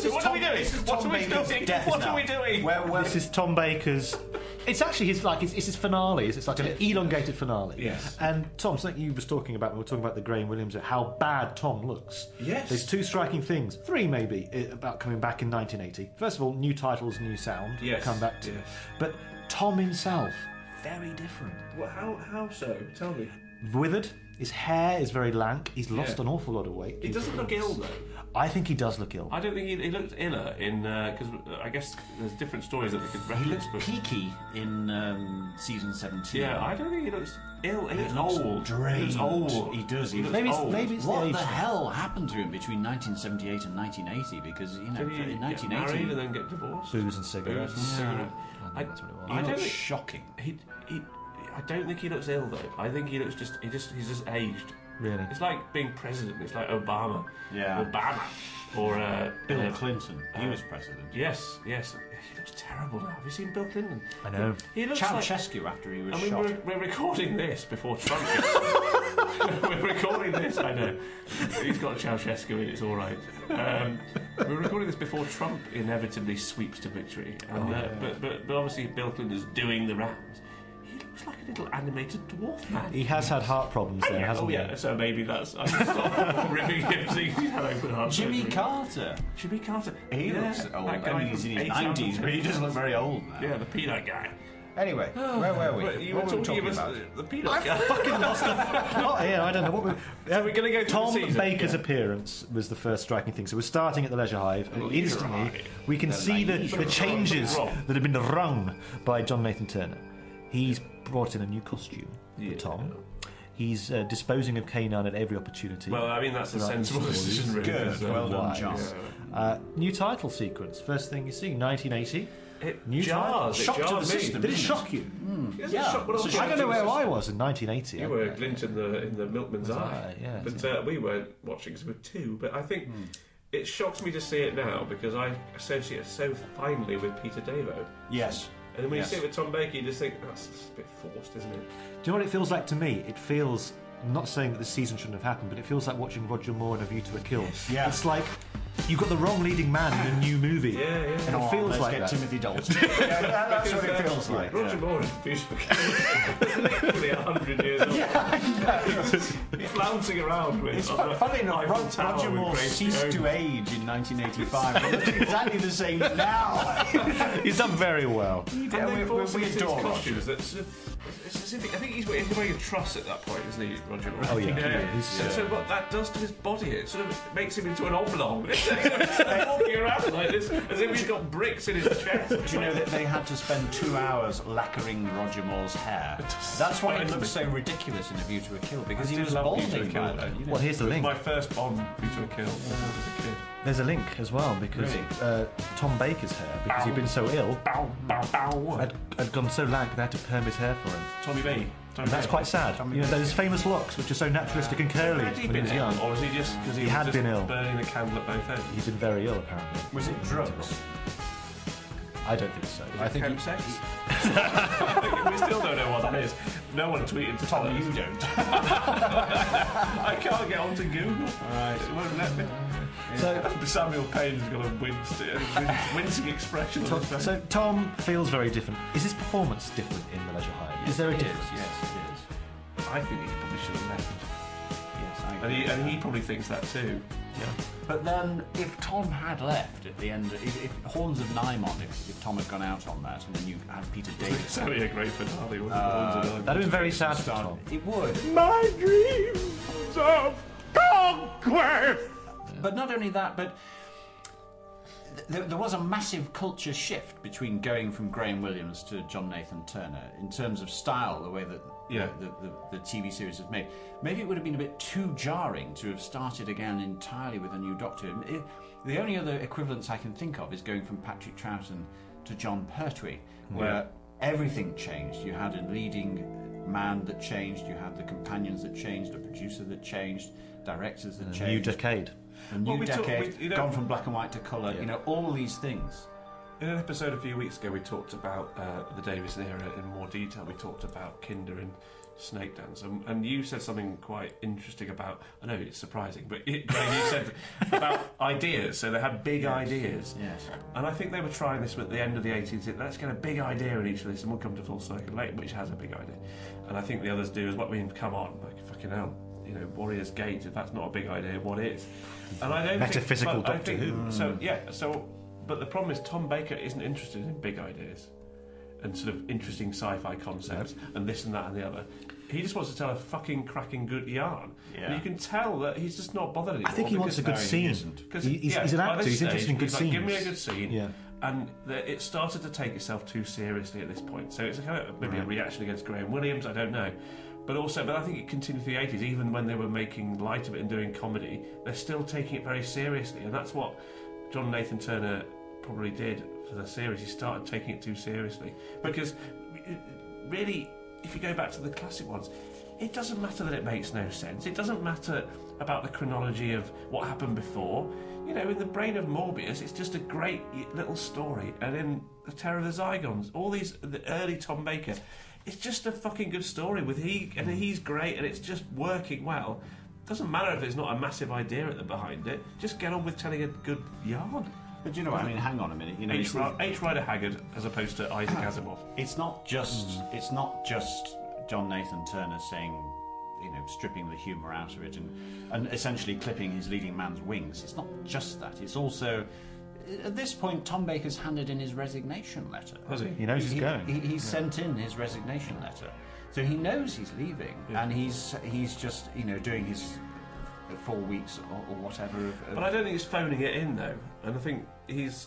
we doing? This is Tom Baker's. It's actually it's his finale. It's like an elongated finale. Yes. And Tom, something you was talking about when we were talking about the Graham Williams, how bad Tom looks. Yes. There's two striking things, three maybe, about coming back in 1980. First of all, new titles, new sound. Yes, Come back to. yes. But Tom himself, very different. Well, how so? Tell me. Withered. His hair is very lank. He's lost an awful lot of weight. He doesn't look ill though. I think he does look ill. I don't think he looked iller in because I guess there's different stories that we could He reference. looks peaky in season 17. Yeah, I don't think he looks ill. He looks looks old. drained. He looks old. He does. He looks Maybe it's- old. maybe it's- What the the age. hell happened to him between 1978 and 1980? Because Did in he get 1980, married and then get divorced? Booze and cigarettes. Booze and cigarettes. I think that's what it was. he I don't looks think- shocking. I don't think he looks ill though. I think he looks he's just aged. Really? It's like being president. It's like Obama. Yeah. Obama. Or Bill Clinton. He was president. Yes. He looks terrible now. Have you seen Bill Clinton? I know. He looks Ceausescu after he was like... shot. We're recording this before Trump. We're recording this. I know. He's got Ceausescu in. It's all right. We're recording this before Trump inevitably sweeps to victory. And, but obviously Bill Clinton is doing the rounds. He looks like a little animated dwarf man. He has had heart problems there, hasn't he? Yeah, so maybe that's... I can stop ripping him so he's had open heart Jimmy surgery. Carter. Jimmy Carter. He looks old. I mean, he's in his 90s, but he doesn't look very old now. Yeah, the peanut guy. Anyway, where were we? You were talking about the peanut guy. Fucking lost it. I don't know what we're... So we're going to go through Tom the season. Baker's appearance was the first striking thing. So we're starting at the Leisure Hive, and instantly we can see the changes that have been wrung by John Nathan Turner. He's brought in a new costume for Tom. He's disposing of K9 at every opportunity. Well, I mean, that's a sensible decision, really. Good, well done, John. New title sequence. First thing you see, 1980. New jars. Shock to the system. Did it shock you? Yeah. I don't know where I was in 1980. You were a glint in the milkman's eye. Yeah, but we weren't watching because we were two. But I think it shocks me to see it now because I associate it so finely with Peter Davo. Yes. And then when you see it with Tom Baker, you just think, that's a bit forced, isn't it? Do you know what it feels like to me? It feels, I'm not saying that this season shouldn't have happened, but it feels like watching Roger Moore in A View to a Kill. Yeah. It's like you've got the wrong leading man in a new movie. Yeah. And it feels like that. Timothy Dalton. That's what it feels like. Roger Moore is beautiful. Literally 100 years old. He's flouncing around with... It's funny enough, Roger Moore ceased to age in 1985. But looks exactly the same now. He's done very well. We adore costumes. I think he's wearing a truss at that point, isn't he, Roger Moore? Oh, yeah. So what that does to his body, it sort of makes him into an oblong. He's walking around like this, as if he's got bricks in his chest. Do you know that they had to spend 2 hours lacquering Roger Moore's hair? That's why it looks so ridiculous in A View to a Kill, because he was balding by then. Well, here's the link. My first Bond View to a Kill when I was a kid. There's a link as well, because Tom Baker's hair, because he'd been so ill, had gone so lank they had to perm his hair for him. Tommy B. And that's quite sad. You know, those famous locks, which are so naturalistic and curly Had he when he been was ill, young. or was he just because He had was been just ill. burning the candle at both ends? He'd been very ill, apparently. Was it drugs? I don't think so. I think sex. We still don't know what that is. No one tweeted to Tom, tell us. you don't. I can't get onto Google. Right. It won't let me. So Samuel Payne's got a wincing expression on his face. So Tom feels very different. Is his performance different in The Leisure Hive? Is there a difference? Yes, it is. I think he probably should have left. Yes, I agree. And he probably thinks that too. Yeah. But then, if Tom had left at the end, if Horns of Nymon, if Tom had gone out on that, and then you had Peter Davis, It's only a great finale. That'd have been very sad for Tom. It would. My dreams of conquest! But not only that, but there was a massive culture shift between going from Graham Williams to John Nathan Turner in terms of style, the way that the TV series was made. Maybe it would have been a bit too jarring to have started again entirely with a new Doctor. The only other equivalence I can think of is going from Patrick Troughton to John Pertwee, where everything changed. You had a leading man that changed, you had the companions that changed, a producer that changed, directors that changed. New decade. A new decade, gone from black and white to colour, all these things. In an episode a few weeks ago, we talked about the Davison era in more detail. We talked about Kinder and Snake Dance, and you said something quite interesting about, I know it's surprising, but you said about ideas. So they had big ideas. Yes. And I think they were trying this at the end of the 80s. Let's get a big idea in each of this, and we'll come to Full Circle later, which has a big idea. And I think the others do as well. I mean, come on, like, fucking hell. You know, Warrior's Gate, if that's not a big idea, what is? And I don't Metaphysical think, Doctor Who. But the problem is Tom Baker isn't interested in big ideas and sort of interesting sci-fi concepts and this and that and the other. He just wants to tell a fucking cracking good yarn. Yeah. And you can tell that he's just not bothered anymore. I think he wants a good scene. He's an actor, he's interested in good scenes. Give me a good scene. Yeah. And it started to take itself too seriously at this point. So it's a kind of maybe a reaction against Graham Williams, I don't know. But I think it continued through the 80s, even when they were making light of it and doing comedy, they're still taking it very seriously. And that's what John Nathan Turner probably did for the series. He started taking it too seriously. Because, really, if you go back to the classic ones, it doesn't matter that it makes no sense. It doesn't matter about the chronology of what happened before. You know, in the brain of Morbius, it's just a great little story. And in The Terror of the Zygons, all the early Tom Baker, it's just a fucking good story he's great, and it's just working well. Doesn't matter if there's not a massive idea at the behind it. Just get on with telling a good yarn. But you know what I mean? Hang on a minute. You know, H. Rider Haggard as opposed to Isaac Asimov. It's not just John Nathan Turner saying, you know, stripping the humour out of it and essentially clipping his leading man's wings. It's not just that. It's also, at this point, Tom Baker's handed in his resignation letter. Has he? He knows he's going. He's sent in his resignation letter, so he knows he's leaving, and he's just, you know, doing his 4 weeks or whatever. But I don't think he's phoning it in though, and I think he's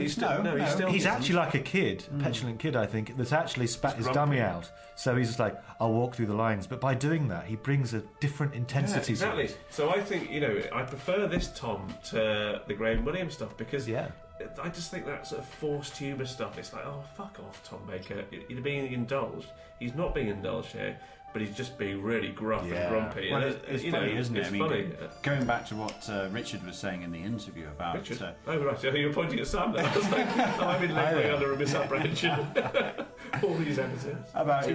actually like a kid, a petulant kid, I think, that's actually spat his dummy out. So he's just like, I'll walk through the lines. But by doing that, he brings a different intensity. Yeah, exactly. So I think, you know, I prefer this Tom to the Graham Williams stuff because I just think that sort of forced humour stuff. It's like, oh, fuck off, Tom Baker. You're being indulged. He's not being indulged here. But he's just being really gruff and grumpy. Well, it's funny, isn't it? It's I mean, funny. Going back to what Richard was saying in the interview about... Richard? Oh, right. You were pointing at Sam there. I was like, I've been laboring under a misapprehension. All these episodes.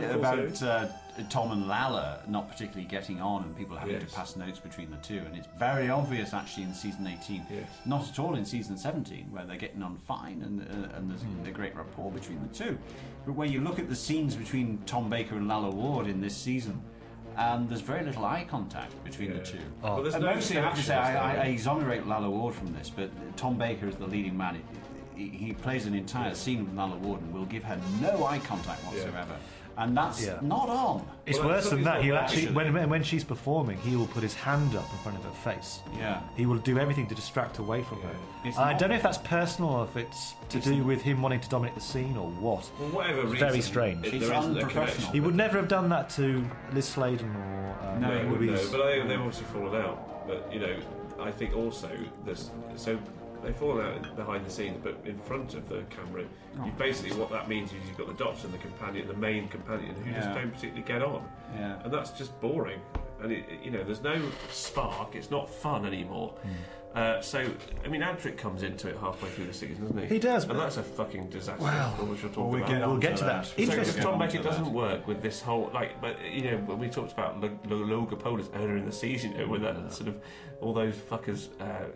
About Tom and Lalla not particularly getting on and people having to pass notes between the two. And it's very obvious, actually, in season 18. Yes. Not at all in season 17, where they're getting on fine and there's a great rapport between the two. But when you look at the scenes between Tom Baker and Lalla Ward in this season, there's very little eye contact between the two. Well, and mostly, I have to say, I exonerate Lalla Ward from this, but Tom Baker is the leading man. He plays an entire scene with Lalla Ward and will give her no eye contact whatsoever. And that's not on. It's worse than that. He'll actually, when she's performing, he will put his hand up in front of her face. Yeah. He will do everything to distract away from her. I don't know if that's personal or if it's to do with him wanting to dominate the scene or what. Well, whatever reason. Very strange. It's unprofessional. He would never have done that to Liz Sladen or no, he wouldn't know. But they've obviously fallen out. But, you know, I think also there's... So they've fallen out behind the scenes, but in front of the camera, you basically, what that means is you've got the Doctor and the companion, the main companion, who just don't particularly get on. Yeah. And that's just boring. And, you know, there's no spark, it's not fun anymore. So, I mean, Adric comes into it halfway through the season, doesn't he? He does. And that's a fucking disaster. Well, which we'll get to that. So Tom Baker doesn't work with this whole, like, but, you know, when we talked about Logopolis earlier in the season, you know, when that sort of, all those fuckers,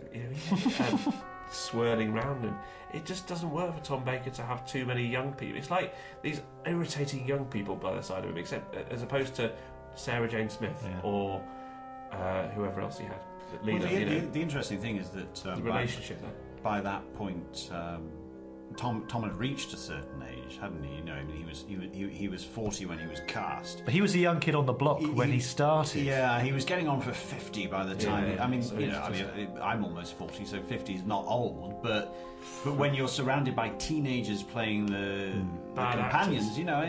swirling round him. It just doesn't work for Tom Baker to have too many young people. It's like these irritating young people by the side of him, except as opposed to Sarah Jane Smith or whoever else he had. The interesting thing is that the relationship by that point, Tom had reached a certain age, hadn't he? You know, I mean, he was 40 when he was cast. But he was a young kid on the block when he started. Yeah, he was getting on for 50 by the time. I mean, I'm almost 40, so 50 is not old. But when you're surrounded by teenagers playing the companions, actors. You know,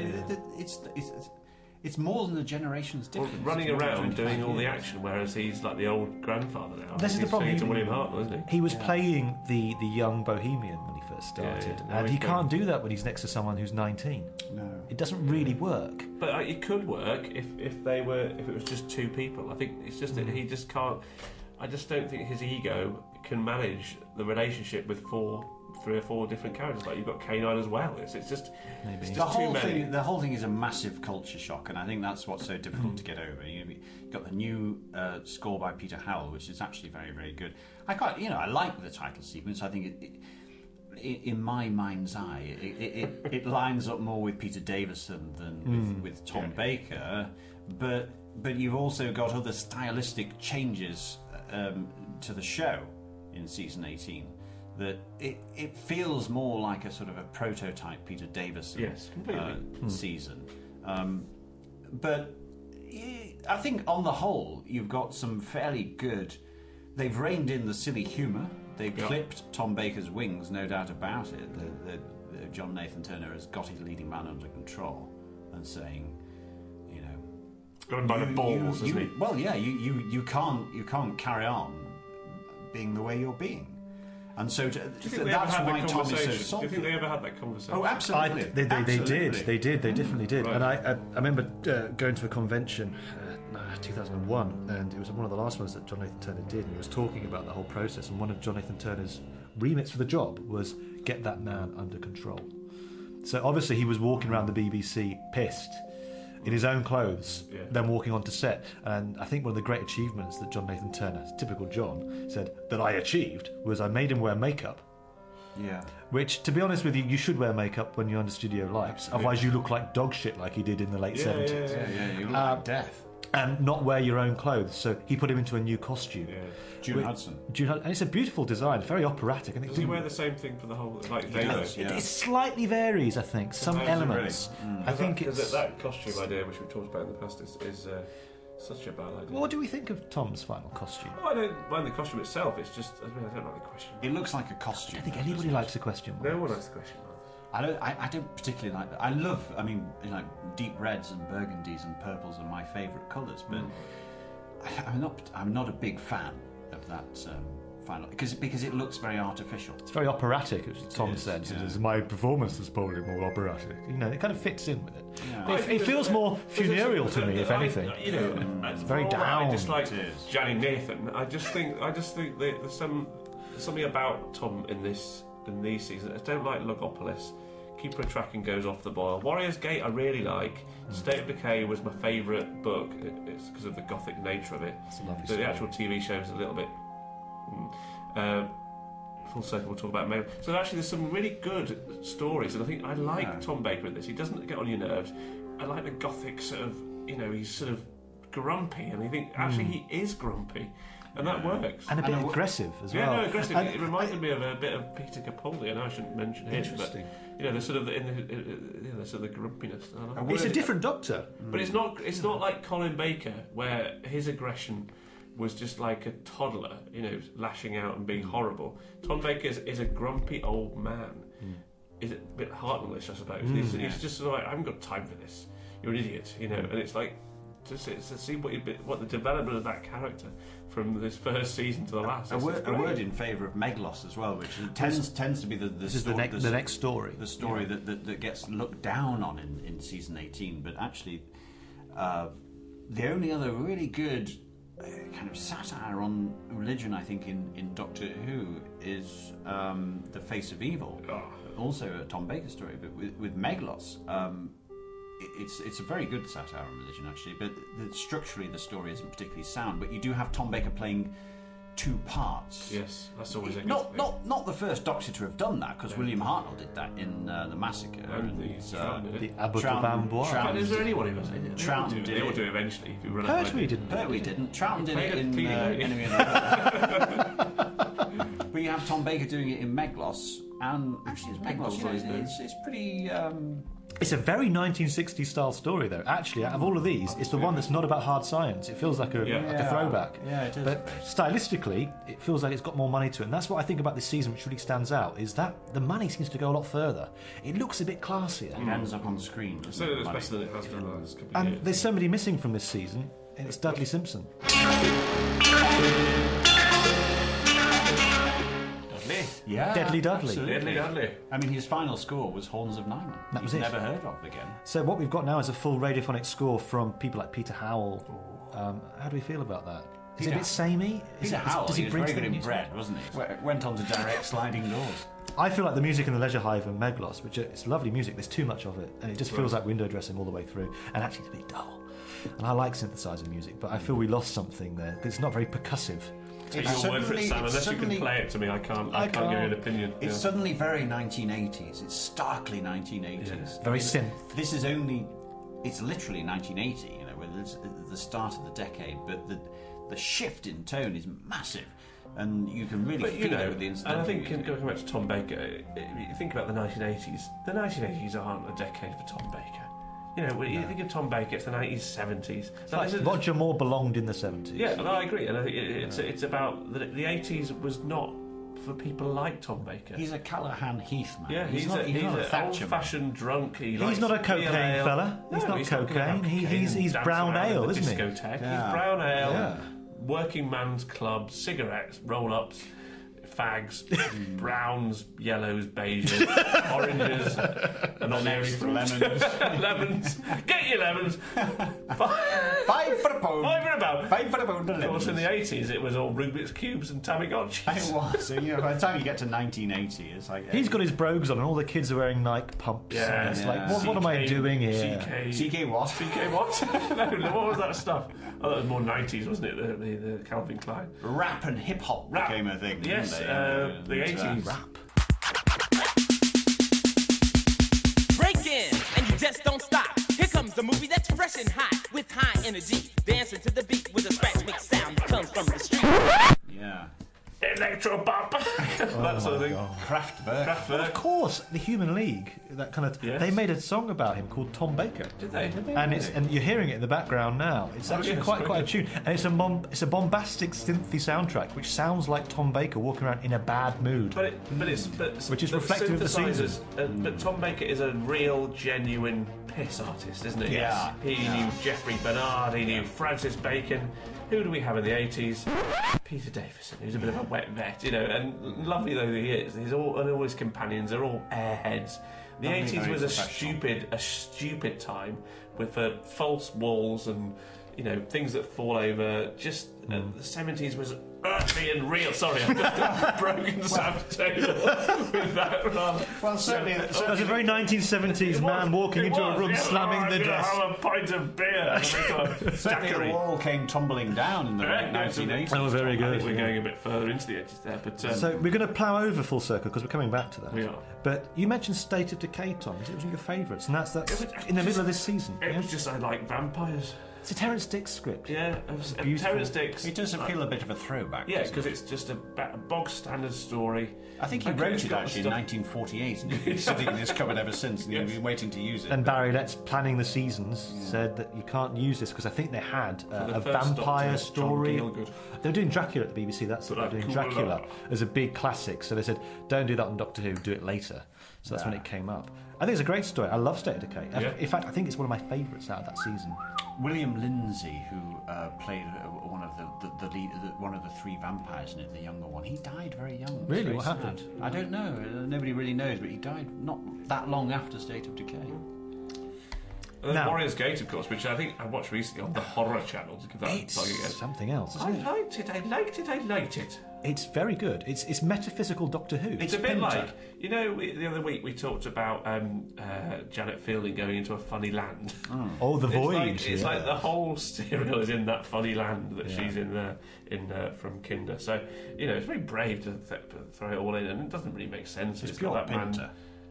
it's more than a generation's difference. Well, running around doing all the action, whereas he's like the old grandfather now. This is the problem. To William Hartnell, isn't he? He was playing the young bohemian when he first started, and he can't do that when he's next to someone who's 19. No, it doesn't really work. But it could work if it was just two people. I think it's just that he just can't. I just don't think his ego can manage the relationship with 3 or 4 different characters. Like you've got K9 as well. It's just too many. The whole thing is a massive culture shock, and I think that's what's so difficult to get over. You've got the new score by Peter Howell, which is actually very, very good. I like the title sequence. I think in my mind's eye, it lines up more with Peter Davison than with Tom Baker. But you've also got other stylistic changes to the show in season 18. That it feels more like a sort of a prototype Peter Davison season. But I think on the whole, you've got some fairly good... They've reined in the silly humour. They've clipped Tom Baker's wings, no doubt about it. John Nathan Turner has got his leading man under control and saying, you know... Going by the balls, isn't he? Well, yeah, you can't carry on being the way you're being. And so that's why Tom is so salty. Do you think they ever had that conversation? Oh, absolutely. They did. They definitely did. Right. And I remember going to a convention, 2001, and it was one of the last ones that John Nathan Turner did. And he was talking about the whole process. And one of John Nathan Turner's remits for the job was get that man under control. So obviously he was walking around the BBC pissed in his own clothes, then walking onto set. And I think one of the great achievements that John Nathan Turner, typical John, said that I achieved was I made him wear makeup. Yeah. Which, to be honest with you, you should wear makeup when you're under studio lights. Otherwise you look like dog shit like he did in the late 70s. Yeah, you look like death. And not wear your own clothes. So he put him into a new costume. Yeah. June Hudson. And it's a beautiful design, very operatic. Does he wear the same thing for the whole... Like, It slightly varies, I think. Some elements. Really? I think it's... That costume idea, which we've talked about in the past, is such a bad idea. What do we think of Tom's final costume? Oh, I don't mind the costume itself. It's just... I don't like the question. It looks like a costume. I think anybody likes the question mark. No one likes the question mark. I don't particularly like that. I love, deep reds and burgundies and purples are my favourite colours, but I'm not a big fan of that final because it looks very artificial. It's very operatic, as Tom said. Yeah. My performance is probably more operatic. It kind of fits in with it. Yeah. It feels more funereal to me, if anything. It's very down. I just like Johnny Nathan. I just think there's something about Tom in these seasons. I don't like Logopolis. Keeper of Traken goes off the boil. Warrior's Gate I really like. State of Decay was my favourite book. It's because of the gothic nature of it. It's a lovely story. The actual TV show is a little bit full circle. We'll talk about maybe. So actually there's some really good stories, and I think I like Tom Baker in this. He doesn't get on your nerves. I like the gothic sort of, he's sort of grumpy, and I think actually he is grumpy. And that works. And a bit aggressive as well. Yeah, no, aggressive. It reminded me of a bit of Peter Capaldi. I know I shouldn't mention him, but the sort of the grumpiness. It's a different Doctor, but it's not like Colin Baker, where his aggression was just like a toddler, lashing out and being horrible. Tom Baker is a grumpy old man. Is a bit heartless, I suppose. He's just sort of like, I haven't got time for this. You're an idiot, and it's like. To see what the development of that character from this first season to the last. A word in favour of Meglos as well, which tends to be the next story. The story that gets looked down on in season 18. But actually, the only other really good kind of satire on religion, I think, in Doctor Who is The Face of Evil. Also a Tom Baker story, but with Meglos. It's a very good satire on religion, actually, but structurally the story isn't particularly sound. But you do have Tom Baker playing two parts. Yes, that's always not the first Doctor to have done that, because William Hartnell did that in The Massacre and the Abbot of Amboise. Is there anyone who does it? Troughton did it. They will do it eventually. If you run Pertwee didn't. Troughton did it in Enemy of the But you have Tom Baker doing it in Meglos, and actually, it's pretty. It's a very 1960s style story, though. Actually, out of all of these, it's the one that's not about hard science. It feels like a throwback. Yeah, it is. But stylistically, it feels like it's got more money to it. And that's what I think about this season, which really stands out, is that the money seems to go a lot further. It looks a bit classier. It ends up on the screen. So it's better than it has done the last couple of and years. There's somebody missing from this season, and it's Dudley Simpson. Yeah, Deadly Dudley. Absolutely. Deadly Dudley. I mean, his final score was Horns of Nimon. That was never heard of again. So what we've got now is a full radiophonic score from people like Peter Howell. How do we feel about that? Is it a bit samey? Peter Howell, he was very good in Bread, wasn't he? Went on to direct Sliding Doors. I feel like the music in The Leisure Hive and Meglos, which it's lovely music, there's too much of it, and it just feels like window dressing all the way through, and actually it's a bit dull. And I like synthesizer music, but I feel we lost something there. It's not very percussive. Take your word for it, Sam. Unless you can play it to me, I can't give you an opinion. It's suddenly very 1980s. It's starkly 1980s. Yeah. Very synth. It's literally 1980, where it's the start of the decade, but the shift in tone is massive. And you can really feel it with the incidental. And I think, going back to Tom Baker, you think about the 1980s. The 1980s aren't a decade for Tom Baker. When you think of Tom Baker, it's the 90s, 70s. Roger Moore belonged in the 70s. Yeah, I agree. And it's about the 80s was not for people like Tom Baker. He's a Callahan Heath man. Yeah, he's an old-fashioned drunk. He's not a cocaine fella. He's not cocaine. He's brown ale, isn't he? Discotheque. He's brown ale, working man's club, cigarettes, roll-ups, fags, browns, yellows, beiges, oranges, and on Lemons. lemons. Get your lemons. 5 for a pound. 5 for a pound. 5 for a pound of Of course, in lemons. the 80s, it was all Rubik's Cubes and Tamagotchis. It was. So, by the time you get to 1980, it's like... He's got his brogues on, and all the kids are wearing Nike pumps. Yeah. And it's like, what am I doing here? CK what? CK what? No, what was that stuff? Oh, that was more 90s, wasn't it? The Calvin Klein. Rap and hip-hop became a thing, Yes, didn't they? the 80s. Rap. Break in, and you just don't stop. Here comes the movie that's fresh and hot, with high energy, dancing to the beat with a scratch mix sound that comes from the street. Yeah. Electro pop. That sort of thing. Kraftwerk. Of course, the Human League. That kind of. Yes. They made a song about him called Tom Baker. Did they? And you're hearing it in the background now. It's actually yes, quite a tune, and it's a bombastic synthy soundtrack, which sounds like Tom Baker walking around in a bad mood. Which is reflective of the season. But Tom Baker is a real, genuine piss artist, isn't he? Yeah. He knew Geoffrey Bernard. He knew Francis Bacon. Who do we have in the 80s? Peter Davison, who's a bit of a wet vet, and lovely though he is, and all his companions are all airheads. The 80s was a stupid time with false walls and things that fall over. Just the 70s was earthy and real. Sorry, I've just broken Sam Taylor with that rather. Well, certainly There's a very 1970s man walking into a room slamming the desk. Have a pint of beer. Certainly the wall came tumbling down in the late 1980s. That was very good. I think we're going a bit further into the edges there, but so we're going to plough over full circle because we're coming back to that. We are. But you mentioned State of Decay, Tom. It was one of your favourites, and that's in the middle of this season. It was just I like vampires. It's a Terrence Dicks script. Yeah, Terrence Dicks. It does feel a bit of a throwback. Yeah, because it's just a bog standard story. I think he wrote it actually in 1948, and he's been sitting in this cupboard ever sinst, and he's been waiting to use it. And Barry Letts, planning the seasons, said that you can't use this because I think they had a vampire story. They were doing Dracula at the BBC. That's what they're doing. Dracula as a big classic. So they said, don't do that on Doctor Who. Do it later. So that's when it came up. I think it's a great story. I love State of Decay. Yeah. In fact, I think it's one of my favourites out of that season. William Lindsay, who played one of one of the three vampires in it, the younger one, he died very young. Really? What happened? I don't know. Nobody really knows, but he died not that long after State of Decay. Warriors Gate, of course, which I think I watched recently on the Horror Channel. To give that It's plug again. something else. I liked it. I liked it. It's very good. It's metaphysical Doctor Who. It's a bit like, the other week we talked about Janet Fielding going into a funny land. Oh, the void. It's like the whole serial is in that funny land that she's in from Kinder. So, it's very brave to throw it all in, and it doesn't really make sense. It's pure got that Pinter.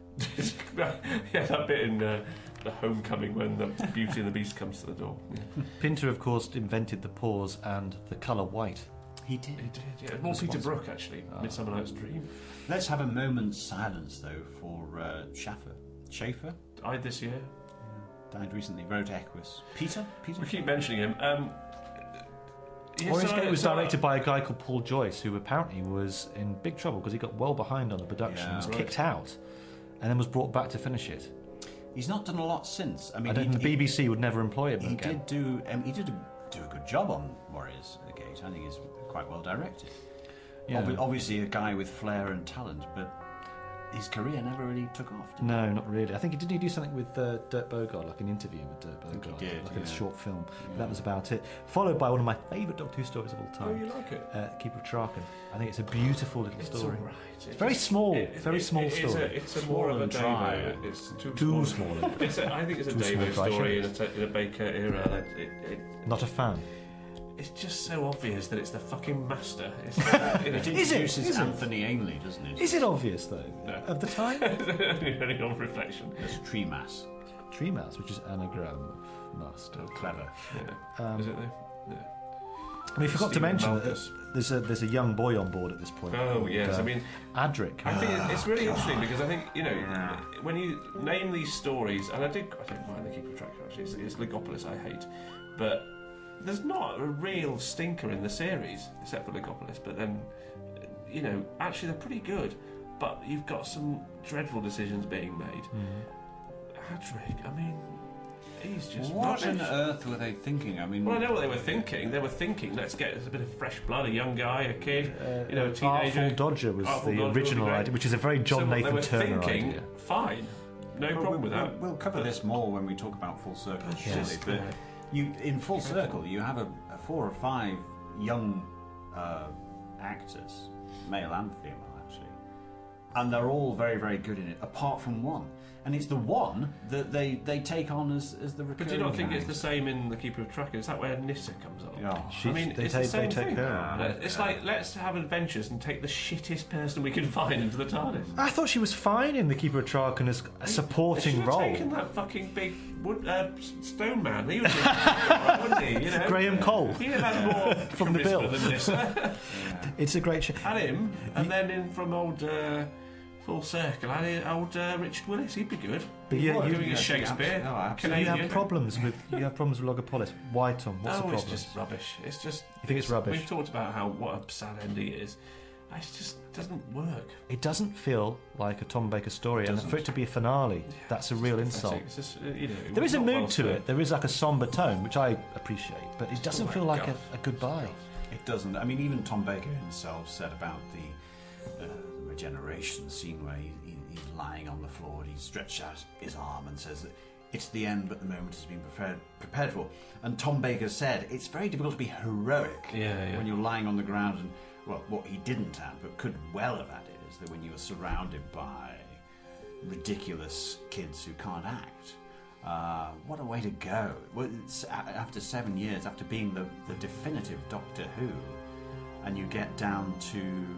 Yeah, that bit in the Homecoming when the Beauty and the Beast comes to the door. Yeah. Pinter, of course, invented the pause and the colour white. He did. Yeah, more Peter Brook, actually. Midsummer Night's Dream. Let's have a moment's silence, though, for Schaefer. Died this year. Died recently. Wrote Equus. Peter? We keep mentioning him. Orange Gate was directed by a guy called Paul Joyce, who apparently was in big trouble because he got well behind on the production, was kicked out, and then was brought back to finish it. He's not done a lot since. I mean, I don't think the BBC would never employ him He again. did do a good job on Warriors Gate. I think he's quite well directed. Yeah. Obviously a guy with flair and talent, but his career never really took off. No, not really. I think he do something with Dirk Bogarde, like an interview with Dirk Bogarde. I think he did, like a short film. But that was about it. Followed by one of my favourite Doctor Who stories of all time. Oh, you like it? Keeper of Traken. I think it's a beautiful little story. All right. It's very small, small story. It's a more of a David. It's too small. I think it's a Too David small, story in a Baker era. Not a fan. It's just so obvious that it's the fucking master. It introduces Anthony Ainley, doesn't it? Is it obvious, though? No. Of the time? Only on reflection. There's Treemass. Treemass, which is anagram of master. Oh, clever. Yeah. Is it though? Yeah. I mean, I forgot to mention Malthus. that there's a young boy on board at this point. Oh, called, yes. I mean, Adric. I think it's really interesting because I think, when you name these stories, and I don't mind the Keeper of Traken, actually, it's Legopolis I hate, but there's not a real stinker in the series, except for Legopolis, but then, actually they're pretty good, but you've got some dreadful decisions being made. Adric, I mean, He's just What rubbish. on earth were they thinking? I mean, Well, I know what they were thinking. They were thinking, let's get a bit of fresh blood, a young guy, a kid, a teenager. Artful Dodger was the original idea, which is a very John Nathan Turner thinking, idea. Fine, no problem with that. We'll cover this more when we talk about Full Circle, Yes. surely. But in Full Circle, you have a 4 or 5 young actors, male and female, actually, and they're all very, very good in it, apart from one. And it's the one that they take on as the recurring. But do you not think character. it's the same in The Keeper of Trackers? Is that where Nissa comes on? Yeah. I mean, They it's take- the same they take thing. her. It's like, let's have adventures and take the shittest person we can find into the TARDIS. I thought she was fine in The Keeper of Traken as a supporting They role. should have taken that fucking big stone man. He was a wouldn't he? You know? Graham Cole. He'd have had more From The charisma Bill. than Nissa. It's a great show. Had him, and then in from old Full Circle, had old Richard Willis. He'd be good. But you- doing you- his Shakespeare. No, absolutely. You Canadian. have problems with Logopolis. Why, Tom? What's the problem? It's just rubbish. It's just. You think it's rubbish? We've talked about what a sad ending it is. It just doesn't work. It doesn't feel like a Tom Baker story, and for it to be a finale, that's a real insult. It's just, you know, There is a not mood well to served. it. There is like a somber tone, which I appreciate, but it doesn't feel like a goodbye. It doesn't. I mean, even Tom Baker himself said about the regeneration scene where he's lying on the floor and he stretched out his arm and says that it's the end, but the moment has been prepared for. And Tom Baker said it's very difficult to be heroic when you're lying on the ground. And well, what he didn't add, but could well have added, is that when you are surrounded by ridiculous kids who can't act. What a way to go. Well, after 7 years, after being the definitive Doctor Who, and you get down to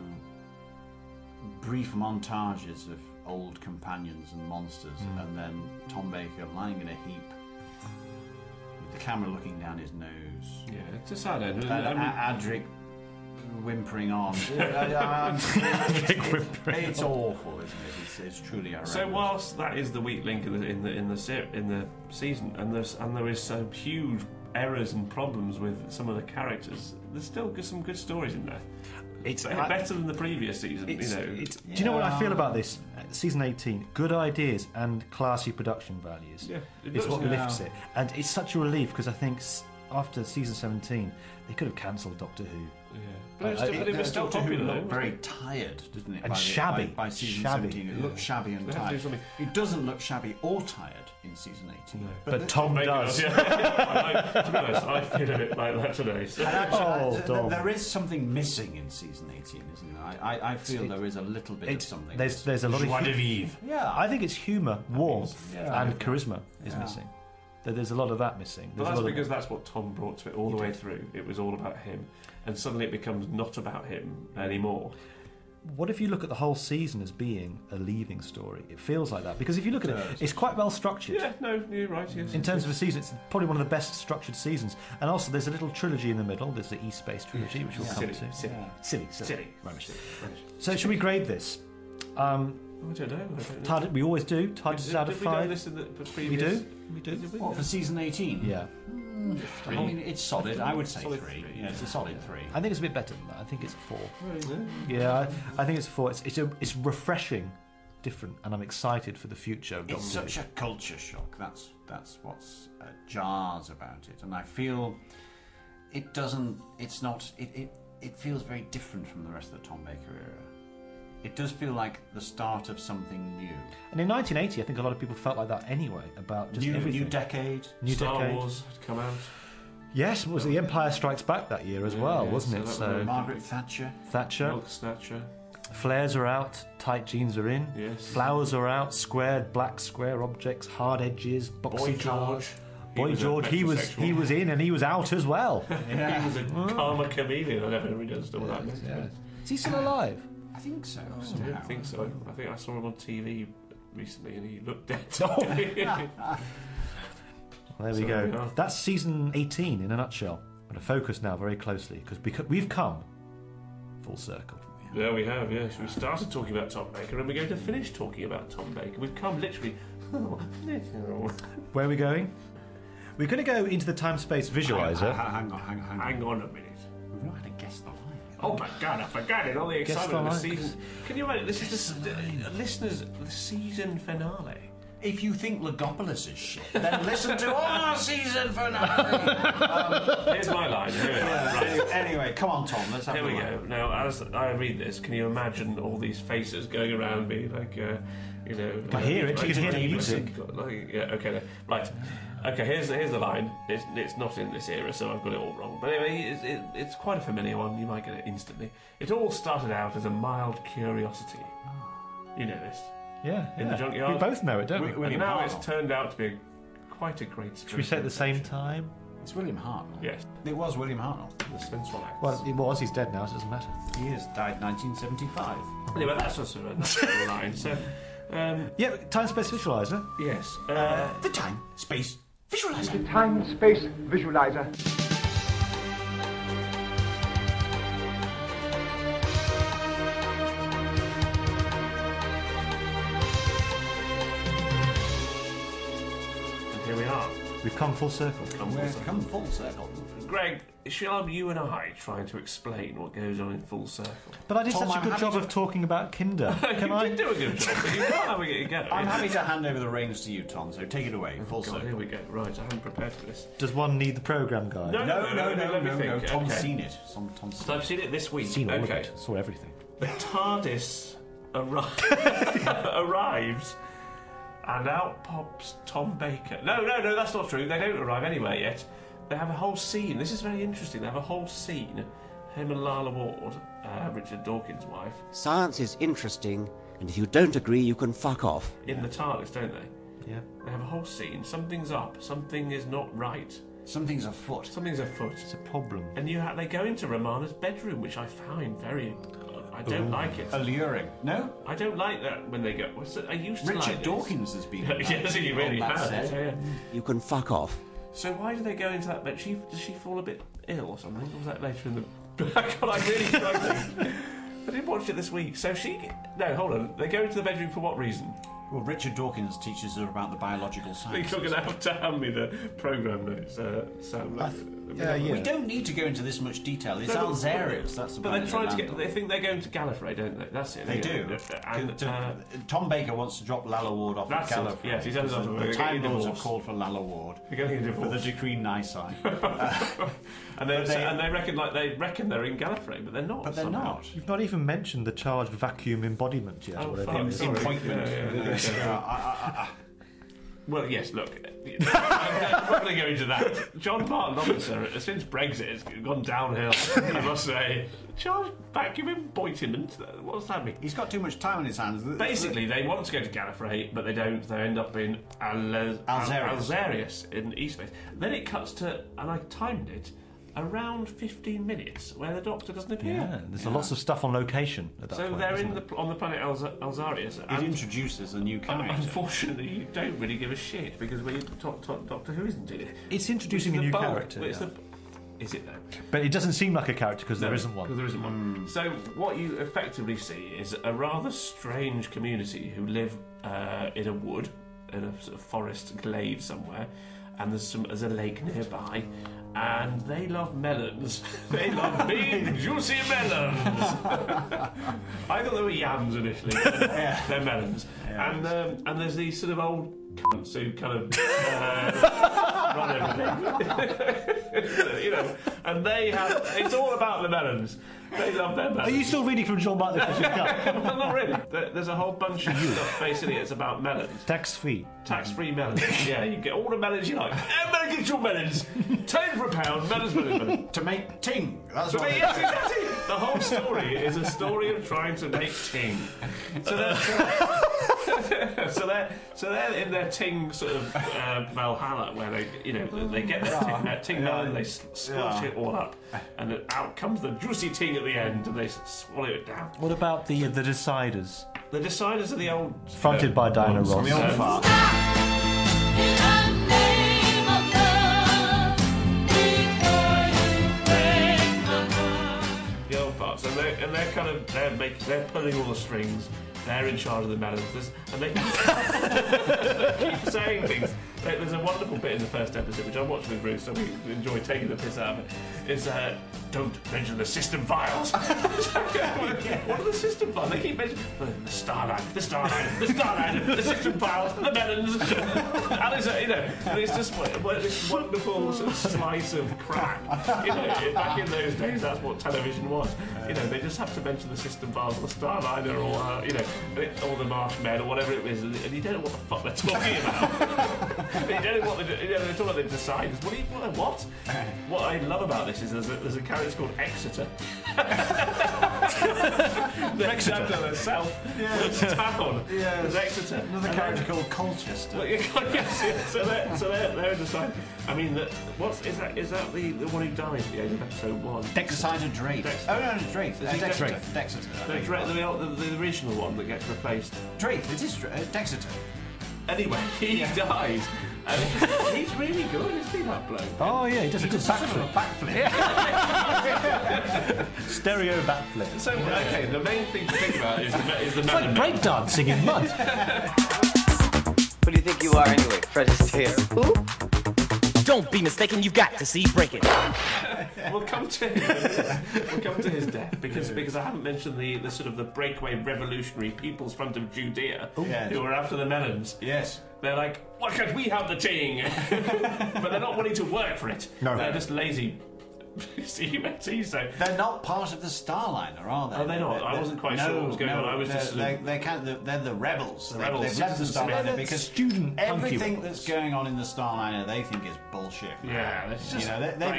brief montages of old companions and monsters, and then Tom Baker lying in a heap with the camera looking down his nose. Yeah, it's a sad end. Adric whimpering on. It's awful, isn't it? It's truly horrendous. So whilst that is the weak link in the season, and there is some huge errors and problems with some of the characters, there's still some good stories in there. It's better than the previous season. Do you know what I feel about this? Season 18, good ideas and classy production values. Yeah, it's what lifts it, and it's such a relief because I think after season 17 they could have cancelled Doctor Who. But it was still popular. Looked very tired, didn't it? And shabby. By season Shabby. 17, it looked shabby and tired. It doesn't look shabby or tired in season 18. No. But Tom does. To be honest, I feel a bit like that today. So. Actually, there is something missing in season 18, isn't there? I feel there is a little bit of something. There's a lot of joie de vivre. Yeah, I think it's humour, warmth, and charisma is missing. There's a lot of that missing. But that's because that's what Tom brought to it all the way through. It was all about him, and suddenly it becomes not about him anymore. What if you look at the whole season as being a leaving story? It feels like that because if you look at it, it's quite well structured. Yeah, no, you're right. Yes. In terms of a season, it's probably one of the best structured seasons. And also, there's a little trilogy in the middle. There's the East Space trilogy, which we'll come to. Silly. Rubbish. So, should we grade this? I don't know. We always do. TARDIS out of Did 5. we do this in the previous? We do. What, for season 18? Yeah. I mean, it's solid. I would say 3. Yeah, it's a solid 3. I think it's a bit better than that. I think it's 4. Yeah, I think it's 4. It's refreshing, different, and I'm excited for the future of Doctor It's Who. such a culture shock. That's what's jars about it, and I feel it doesn't. It's not. It feels very different from the rest of the Tom Baker era. It does feel like the start of something new. And in 1980, I think a lot of people felt like that anyway, about just everything. New decade. Star Wars had come out. Yes, it was The Empire Strikes Back that year as well, wasn't it? So Margaret Thatcher. Milk Snatcher. Flares are out, tight jeans are in. Yes. Flowers are out, squared, black square objects, hard edges, boxy cars. Boy George, he was in and he was out as well. Yeah. He was a karma chameleon. I never really understood what that meant. Yeah. Is he still alive? I think so. I think so. I think I saw him on TV recently and he looked dead. There we go. That's season 18 in a nutshell. I'm going to focus now very closely because we've come full circle. Yeah, we have, yes. We started talking about Tom Baker and we're going to finish talking about Tom Baker. We've come literally... Where are we going? We're going to go into the time-space visualizer. Hang on a minute. We've not had a guest on. Oh my God, I forgot it. All the excitement of the season. Can you imagine? This is the listeners' the season finale. if you think Legopolis is shit, then listen to our season finale. Here's my line. Here we are. Right. Anyway, come on, Tom. Let's have Here we go. Now, as I read this, can you imagine all these faces going around me, like, you know? I hear it. You can hear the music. Yeah. Okay. Then. Right. Okay. Here's the line. It's not in this era, so I've got it all wrong. But anyway, it's quite a familiar one. You might get it instantly. It all started out as a mild curiosity. You know this. Yeah. In the junkyard. We both know it, don't we? And now it's turned out to be quite a great story. Should we say at the same time? It's William Hartnell. Yes. It was William Hartnell. The Spinstrong Acts. Well, he was. He's dead now, so it doesn't matter. He is. Died 1975. Anyway, that's also a line. So, yeah, time-space visualizer. Yes. The time-space visualizer. The time-space visualizer. And here we are. We've come full circle. Come full circle. Greg, shall you and I trying to explain what goes on in Full Circle? But I did such a good job of talking about Kinder. Can I? You did do a good job, but you can't have it go. I'm happy to hand over the reins to you, Tom, so take it away. Full circle. Here we go. Right, I haven't prepared for this. Does one need the programme guide? No. Let me think. Tom's Okay. seen it. Tom's So I've seen it this week. Seen all of it. Saw everything. The TARDIS arrives, and out pops Tom Baker. No, that's not true. They don't arrive anywhere yet. They have a whole scene. This is very interesting. They have a whole scene. Him and Lala Ward, Richard Dawkins' wife. Science is interesting, and if you don't agree, you can fuck off. In the TARDIS, don't they? Yeah. They have a whole scene. Something's up. Something is not right. Something's afoot. Something's afoot. It's a problem. And they go into Romana's bedroom, which I find very... I don't like it. Alluring. No? I don't like that when they go... I used to like Richard this. Dawkins has been... Yes, he really has. Yeah. You can fuck off. So why do they go into that bed? Does she fall a bit ill or something? Or was that later in the... God, I'm really struggling. I didn't watch it this week. So she... No, hold on. They go into the bedroom for what reason? Well, Richard Dawkins teaches her about the biological sciences. You're going to have to hand me the programme notes, Sam. We don't need to go into this much detail. It's Alzarius. That's but they're trying to get... They think they're going to Gallifrey, don't they? That's it. They do. And, Tom Baker wants to drop Lalla Ward off at Gallifrey. Yes, he says the Time Lords have called for Lalla Ward. You're getting a divorce. For the Decree Nisi. And they reckon they're in Gallifrey, but they're not. But they're not. You've not even mentioned the charged vacuum embodiment yet. Oh, well, yes, look, I'm not going to go into that. John Martin Officer, since Brexit, has gone downhill, I must say. Charged vacuum embodiment? What's that mean? He's got too much time on his hands. Basically, they want to go to Gallifrey, but they don't. They end up in Alzarius in East Space. Then it cuts to, and I timed it, around 15 minutes where the Doctor doesn't appear. Yeah, there's lots of stuff on location at that point. So they're on the planet Alzarius. It introduces a new character. Unfortunately, you don't really give a shit because Doctor Who isn't it? It's introducing a new character. Is it though? But it doesn't seem like a character because there isn't one. Because there isn't one. So what you effectively see is a rather strange community who live in a wood, in a sort of forest glade somewhere, and there's a lake nearby. And they love melons. They love big, juicy melons. I thought they were yams initially. They're melons. Yeah, and there's these sort of old cunts who kind of run everything. You know, and they have... It's all about the melons. They love their melons. Are you still reading from John Martin? Well, not really. There's a whole bunch of stuff, basically, it's about melons. Tax-free. Tax-free melons. Yeah, you get all the melons you like. Everybody get your melons. 10 for a pound, melons. To make ting. That's what yes, exactly. The whole story is a story of trying to make ting. So they're in their ting sort of Valhalla, where they get their ting melon, they squash it all up, and out comes the juicy ting at the end, and they swallow it down. What about the Deciders? The Deciders are the old... Fronted by Diana Ross. The old fart. The old farts, and they're kind of they're pulling all the strings. They're in charge of the melons, and they keep saying things. There's a wonderful bit in the first episode, which I watched with Bruce, so we enjoy taking the piss out of it. Is don't mention the system files. What are the system files? They keep mentioning the Starliner, the system files, the melons. And it's, and it's just this wonderful sort of slice of crap. Back in those days, that's what television was. They just have to mention the system files, or the Starliner, or the Marshmen, or whatever it is, and you don't know what the fuck they're talking about. You don't know what they're talking about. They decide. What? What I love about this is there's a character called Exeter. Exeter, the south town. Yeah, there's Exeter. Another character called Colchester. So they're deciding. I mean, is that the one who died at the end of episode 1? Decider Drake. Drake. Dexter. The original one that gets replaced. Drake. It is Dexter. Anyway, he dies. And he's really good, isn't he, that bloke? Oh, yeah, he does a good backflip. Stereo backflip. So, okay, the main thing to think about is the It's like breakdancing in mud. Who do you think you are, anyway? Fred Astaire. Who? Don't be mistaken, you've got to see Breaking. We'll come to his death because I haven't mentioned the sort of the breakaway revolutionary People's Front of Judea who are after the melons. Yes. They're like, why can't we have the ting? But they're not willing to work for it. No. They're just lazy. So they're not part of the Starliner, are they? Are they not? I wasn't quite sure what was going on. I was just they're the rebels. The rebels. They've left the Starliner because everything ones. that's going on in the Starliner they think is bullshit. Yeah, it's just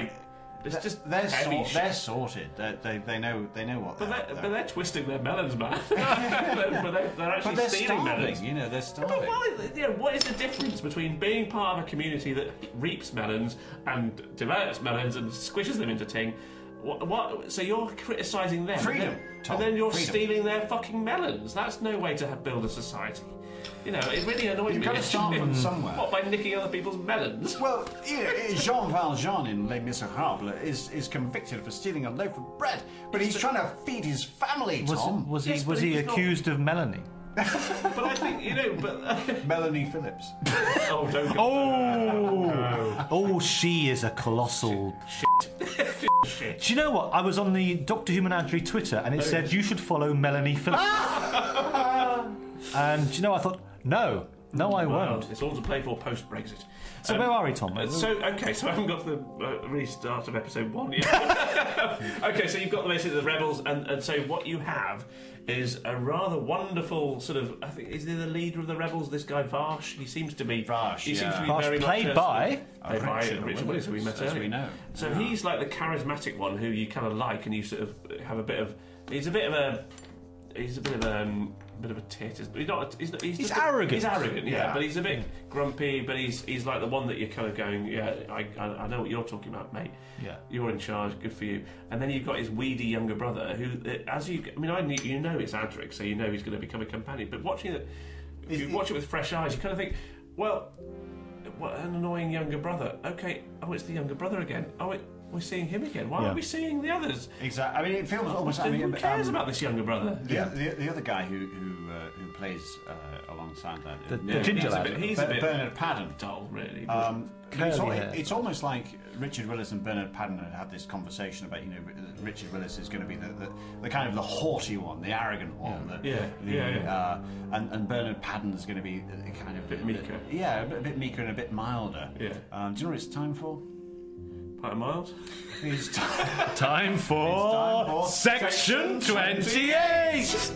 they're sorted. They know what. But they're twisting their melons, man. but they're actually stealing melons. They're starving. What is the difference between being part of a community that reaps melons and develops melons and squishes them into ting? What? So you're criticising them, freedom, and then you're stealing their fucking melons. That's no way to build a society. It really annoys me. You've got to start from somewhere. What, by nicking other people's melons? Well, Jean Valjean in Les Miserables is convicted for stealing a loaf of bread, but he's trying to feed his family, Tom. Was he accused of Melanie? But I think, Melanie Phillips. Oh, don't go. Oh, she is a colossal shit. Do you know what? I was on the Dr. Who Menagerie Twitter and it said you should follow Melanie Phillips. And do you know, I thought, no, I won't. It's all to play for post-Brexit. So where are we, Tom? So I haven't got the restart of episode 1 yet. Okay, so you've got basically the rebels, and so what you have is a rather wonderful sort of. I think is he the leader of the rebels? This guy Varsh. He seems to be. Varsh. Very played by Richard Willis, who we met earlier. We know. So he's like the charismatic one who you kind of like, and you sort of have a bit of. He's a bit of a tit. He's arrogant. He's arrogant, yeah. But he's a bit grumpy. But he's like the one that you're kind of going, yeah. I know what you're talking about, mate. Yeah. You're in charge. Good for you. And then you've got his weedy younger brother, who, it's Adric, so you know he's going to become a companion. But watching it, if you watch it with fresh eyes, you kind of think, well, what an annoying younger brother. Okay, it's the younger brother again. We're seeing him again. Why aren't we seeing the others? Exactly. I mean, it feels almost. Who cares about this younger brother? Yeah, the other guy who plays alongside that. The ginger lad. He's a bit Bernard Padden. Dull, really. It's almost like Richard Willis and Bernard Padden had this conversation about, Richard Willis is going to be the kind of the haughty one, the arrogant one. And Bernard Padden is going to be kind of a bit meeker. Yeah, a bit meeker and a bit milder. Yeah. Do you know what it's time for? Pint of mild? It's time for Section 28!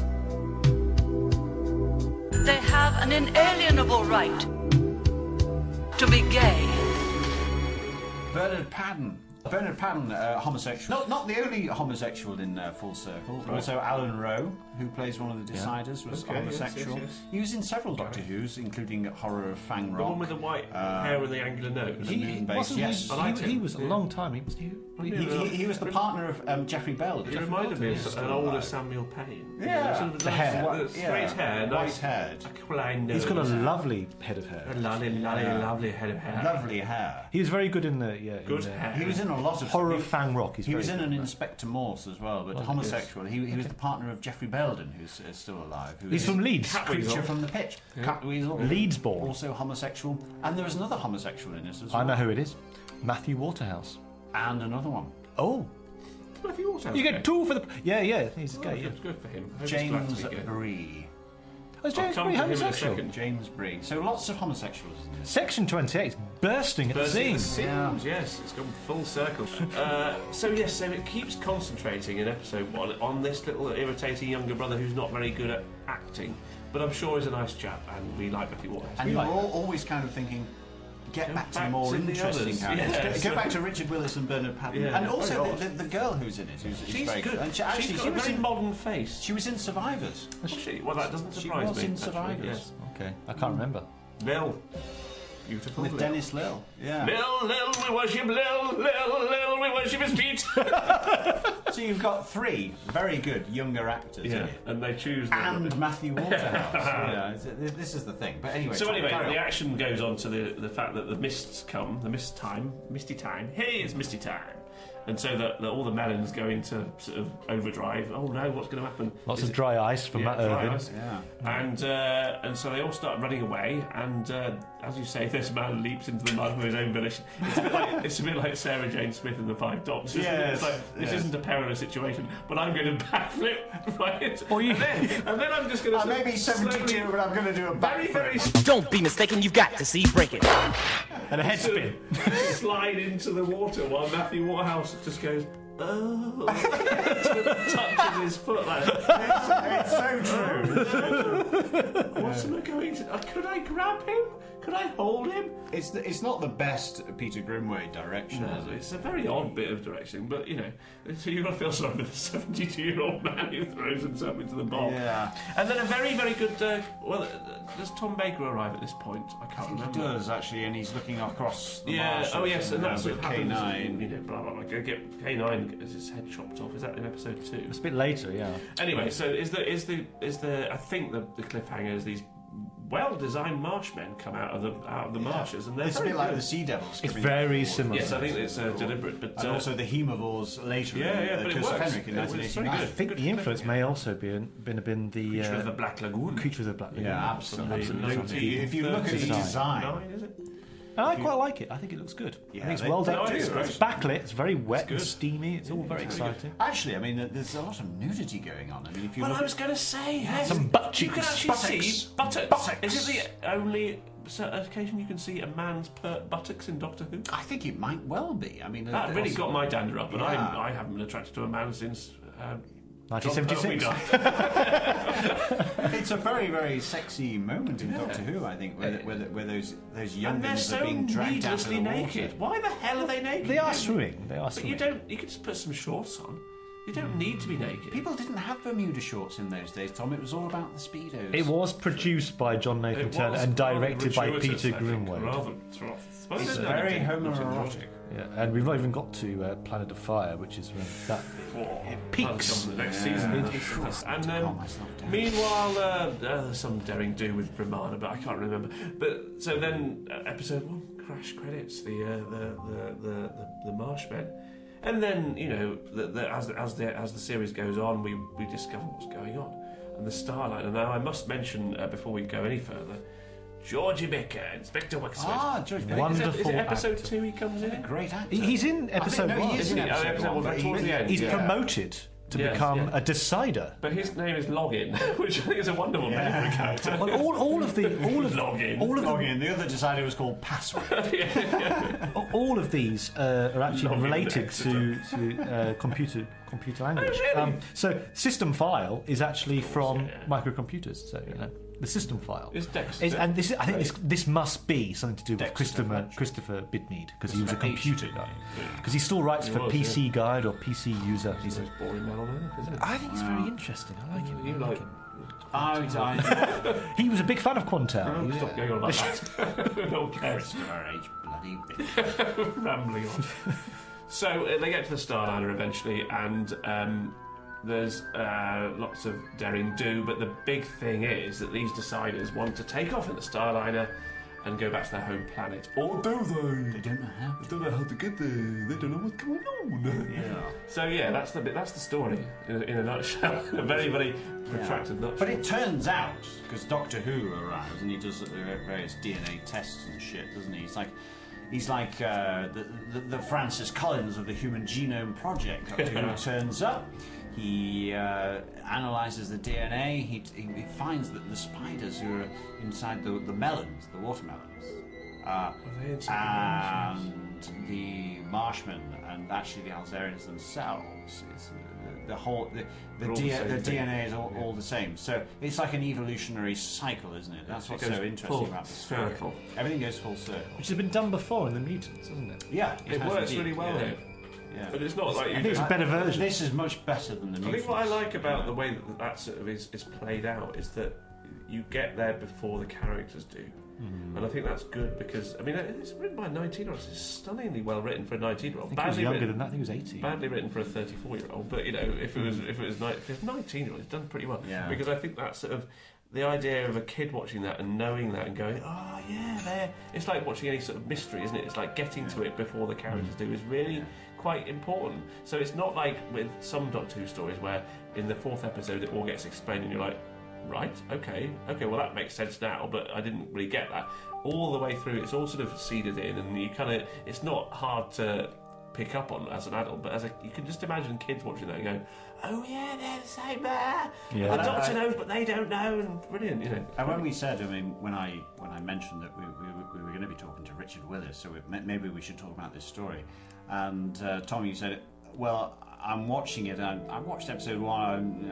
They have an inalienable right to be gay. Bernard Padden, homosexual. Not the only homosexual in Full Circle. Right. Also, Alan Rowe, who plays one of the Deciders, was homosexual. Yes. He was in several Doctor Who's, including Horror of Fang Rock. The one with the white hair and the angular nose. He was a long time. He was the partner of Geoffrey Bell. He reminded me of an older Samuel Payne. Yeah. Sort of the hair. Straight hair. White-haired. He's got a lovely head of hair. Lovely head of hair. Lovely hair. He was very good in the... Good hair. He was in a a lot of horror fan rock. He was in an Inspector Morse as well, but homosexual. He was the partner of Jeffrey Belden, who's still alive. He's from Leeds. Creature from the Pit. Catweasel. Leeds born. Also homosexual. And there was another homosexual in this as well. I know who it is. Matthew Waterhouse. And another one. Oh. Matthew Waterhouse. You get 2 for the... Yeah, he's gay. It's good for him. James Bree. Oh, James Bree homosexual? James Bree. So lots of homosexuals in this. Section 28 is bursting at the seams. Yes, it's gone full circle. So it keeps concentrating in episode 1 on this little irritating younger brother who's not very good at acting, but I'm sure he's a nice chap, and we like Matthew Waterhouse. And you're always kind of thinking, get back to more interesting characters. Yes. Get back to Richard Willis and Bernard Padden. Yeah. And also the girl who's in it, she's very good. And She's got a very modern face. She was in Survivors. Was she? Well, that doesn't surprise me. She was in actually. Survivors. Yes. Okay, I can't remember. Lil. Beautiful. With Dennis Lil. Yeah. Lil, we worship Lil, we worship his feet. So you've got 3 very good younger actors in it. And they choose and Matthew Waterhouse. This is the thing. But anyway. So anyway, the action goes on to the fact that the mists come, misty time. Hey, it's misty time. And so that all the melons go into sort of overdrive. Oh no, what's going to happen? Lots of dry ice from Matt Irvin. Ice. Yeah. And so they all start running away. And as you say, this man leaps into the mud with his own volition. It's a bit like Sarah Jane Smith in The Five Doctors. Yes. It's like, this isn't a perilous situation, but I'm going to backflip, right? And then I'm just going to. I may be 72, but I'm going to do a backflip. Don't be mistaken, you've got to see Break It. And a head spin. Slide into the water while Matthew Waterhouse just goes, oh, touches his foot like that. It's so true. What's am I going to? Could I grab him? Could I hold him? It's not the best Peter Grimway direction. No, it's a very odd bit of direction, but so you've got to feel sorry for the 72-year-old man who throws himself into the bowl. Yeah. And then a very, very good. Does Tom Baker arrive at this point? I can't remember. He does actually, and he's looking across the marsh. Oh yes, and that's what happens. K9. Blah blah blah. Go get K9 gets his head chopped off. Is that in episode 2? It's a bit later, yeah. Anyway, so is the I think the cliffhanger is these well-designed marshmen come out of the marshes, and they're it's a bit like the Sea Devils. It's very similar. Yes, I think it's deliberate, but and also the Hemovores later. But it works. Henrik in 1989. I think the influence may also been the Creature of the Black Lagoon. Creature of the Black Lagoon. Yeah, absolutely. If you look at the design. Is it? I quite like it. I think it looks good. Yeah, I think it's well done. it's backlit. It's very wet and steamy. It's all very exciting. Actually, I mean, there's a lot of nudity going on. I mean, if you I was going to say some butt cheeks. You can actually see buttocks. Is it the only occasion you can see a man's buttocks in Doctor Who? I think it might well be. I mean, that really got my dander up, and I haven't been attracted to a man since. 1976. It's a very, very sexy moment in Doctor Who, I think, where those youngins are being dragged out of the naked. water. Why the hell are they naked? They are swimming. But you can just put some shorts on. You don't need to be naked. People didn't have Bermuda shorts in those days, Tom. It was all about the Speedos. It was produced by John Nathan Turner and directed by Peter Grimwade. It's very homoerotic. Yeah, and we've not even got to Planet of Fire, which is when that peaks. The next season. And meanwhile, some daring do with Brahmana, but I can't remember. But so then, episode 1 crash credits the Marshmen, and then as the series goes on, we discover what's going on, and the Starliner. Now I must mention before we go any further. Georgie Baker, Inspector Wexford. George Baker. Wonderful. Is it episode actor. 2 he comes in? Great actor. He's in episode 1. He is in episode 1, but towards the end. He's promoted to become a decider. But his name is Login, which I think is a wonderful name for a character. Well, all of Login. The other decider was called Password. All of these are actually related to computer language. Really? So system file is actually from microcomputers. So the system file is Dexter. And I think this must be something to do with Christopher Bidmead, because he was a computer guy. Because he still writes for PC Guide or PC User. He's a boring man on earth, isn't it? I think he's very interesting. I like him. You like him? He was a big fan of Quantel. Stop going on about that. No Christopher H. Bloody Bidmead. Rambling on. So they get to the Starliner eventually, and there's lots of daring do, but the big thing is that these deciders want to take off in the Starliner and go back to their home planet. Or do they? They don't know how. They don't know how to get there. They don't know what's going on. Yeah. So yeah, that's the story in a nutshell. A very, very protracted nutshell. But it turns out, because Doctor Who arrives and he does various DNA tests and shit, doesn't he? He's like the Francis Collins of the Human Genome Project. Doctor Who turns up. He analyses the DNA. He finds that the spiders who are inside the melons, the watermelons, and the marshmen, and actually the Alzarians themselves, the DNA is all the same. So it's like an evolutionary cycle, isn't it? That's what's so interesting about the story. Everything goes full circle. Which has been done before in The Mutants, hasn't it? Yeah, it works really well here. Yeah. But it's not like I think it's a better version. This is much better than the Mutants. I think what I like about the way that sort of is played out is that you get there before the characters do. And I think that's good because, I mean, it's written by a 19-year-old. It's stunningly well written for a 19-year-old. I think it was younger than that. I think it was 18. Badly written for a 34-year-old. But, you know, if it was 19-year-old, it's done pretty well. Yeah. Because I think that's sort of the idea of a kid watching that and knowing that and going, oh, yeah, there. It's like watching any sort of mystery, isn't it? It's like getting to it before the characters do is really quite important. So it's not like with some Doctor Who stories where in the 4th episode it all gets explained and you're like, right, okay, well that makes sense now, but I didn't really get that. All the way through, it's all sort of seeded in, and you kind of, it's not hard to pick up on as an adult, but you can just imagine kids watching that and going, oh yeah, they're the same there. Yeah. The Doctor knows, but they don't know, and brilliant, you know. And when we said, I mean, when I mentioned that we were going to be talking to Richard Willis, so maybe we should talk about this story, and Tom, you said, well, I'm watching it, and I watched episode 1,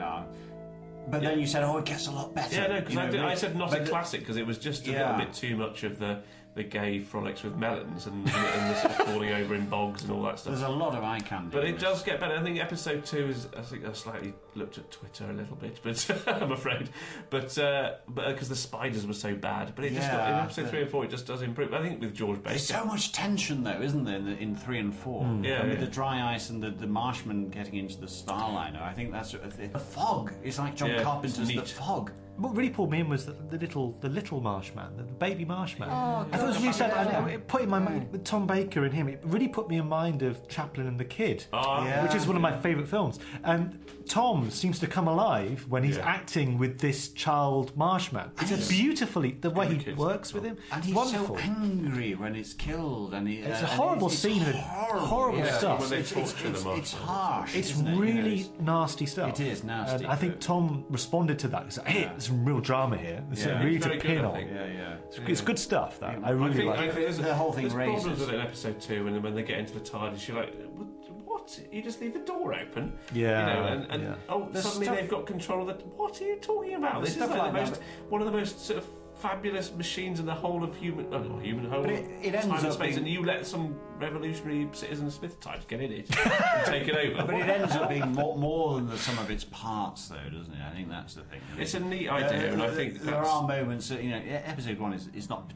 but then you said, oh, it gets a lot better. Yeah, no, because I said not a classic because it was just a little bit too much of the gay frolics with melons and the sort of falling over in bogs and all that stuff. There's a lot of eye candy. But it does get better. I think episode 2 is, I think I slightly looked at Twitter a little bit, but I'm afraid. But because the spiders were so bad. But it just got, in episode 3 and 4, it just does improve. I think with George Baker. There's so much tension, though, isn't there, in 3 and 4? Yeah, with the dry ice and the marshmen getting into the Starliner. I think that's the fog. It's like John Carpenter's The Fog. What really pulled me in was the little Marshman, the baby Marshman. I thought it was really sad. It put in my mind with Tom Baker and him. It really put me in mind of Chaplin and the Kid, which is one of my favourite films. And Tom seems to come alive when he's acting with this child Marshman. It's beautifully the way he works with him. And he's wonderful. so angry when it's killed, and it's a horrible scene of horrible stuff. When they torture the it's harsh. It's really nasty stuff. It is nasty. And I think Tom responded to that. He said, "Hey, there's some real drama here. There's really to pin on." It's good stuff. That I really like. The whole thing raises. There's problems with it in episode 2, and when they get into the TARDIS, you're like, what? You just leave the door open. Yeah. You know, suddenly they've got control of the. What are you talking about? This is like one of the most sort of fabulous machines in the whole of human whole it ends time and up space, and you let some revolutionary Citizen Smith types get in it and take it over. But it ends up being more than the sum of its parts, though, doesn't it? I think that's the thing. It's a neat idea, and I think there are moments that, episode 1 is not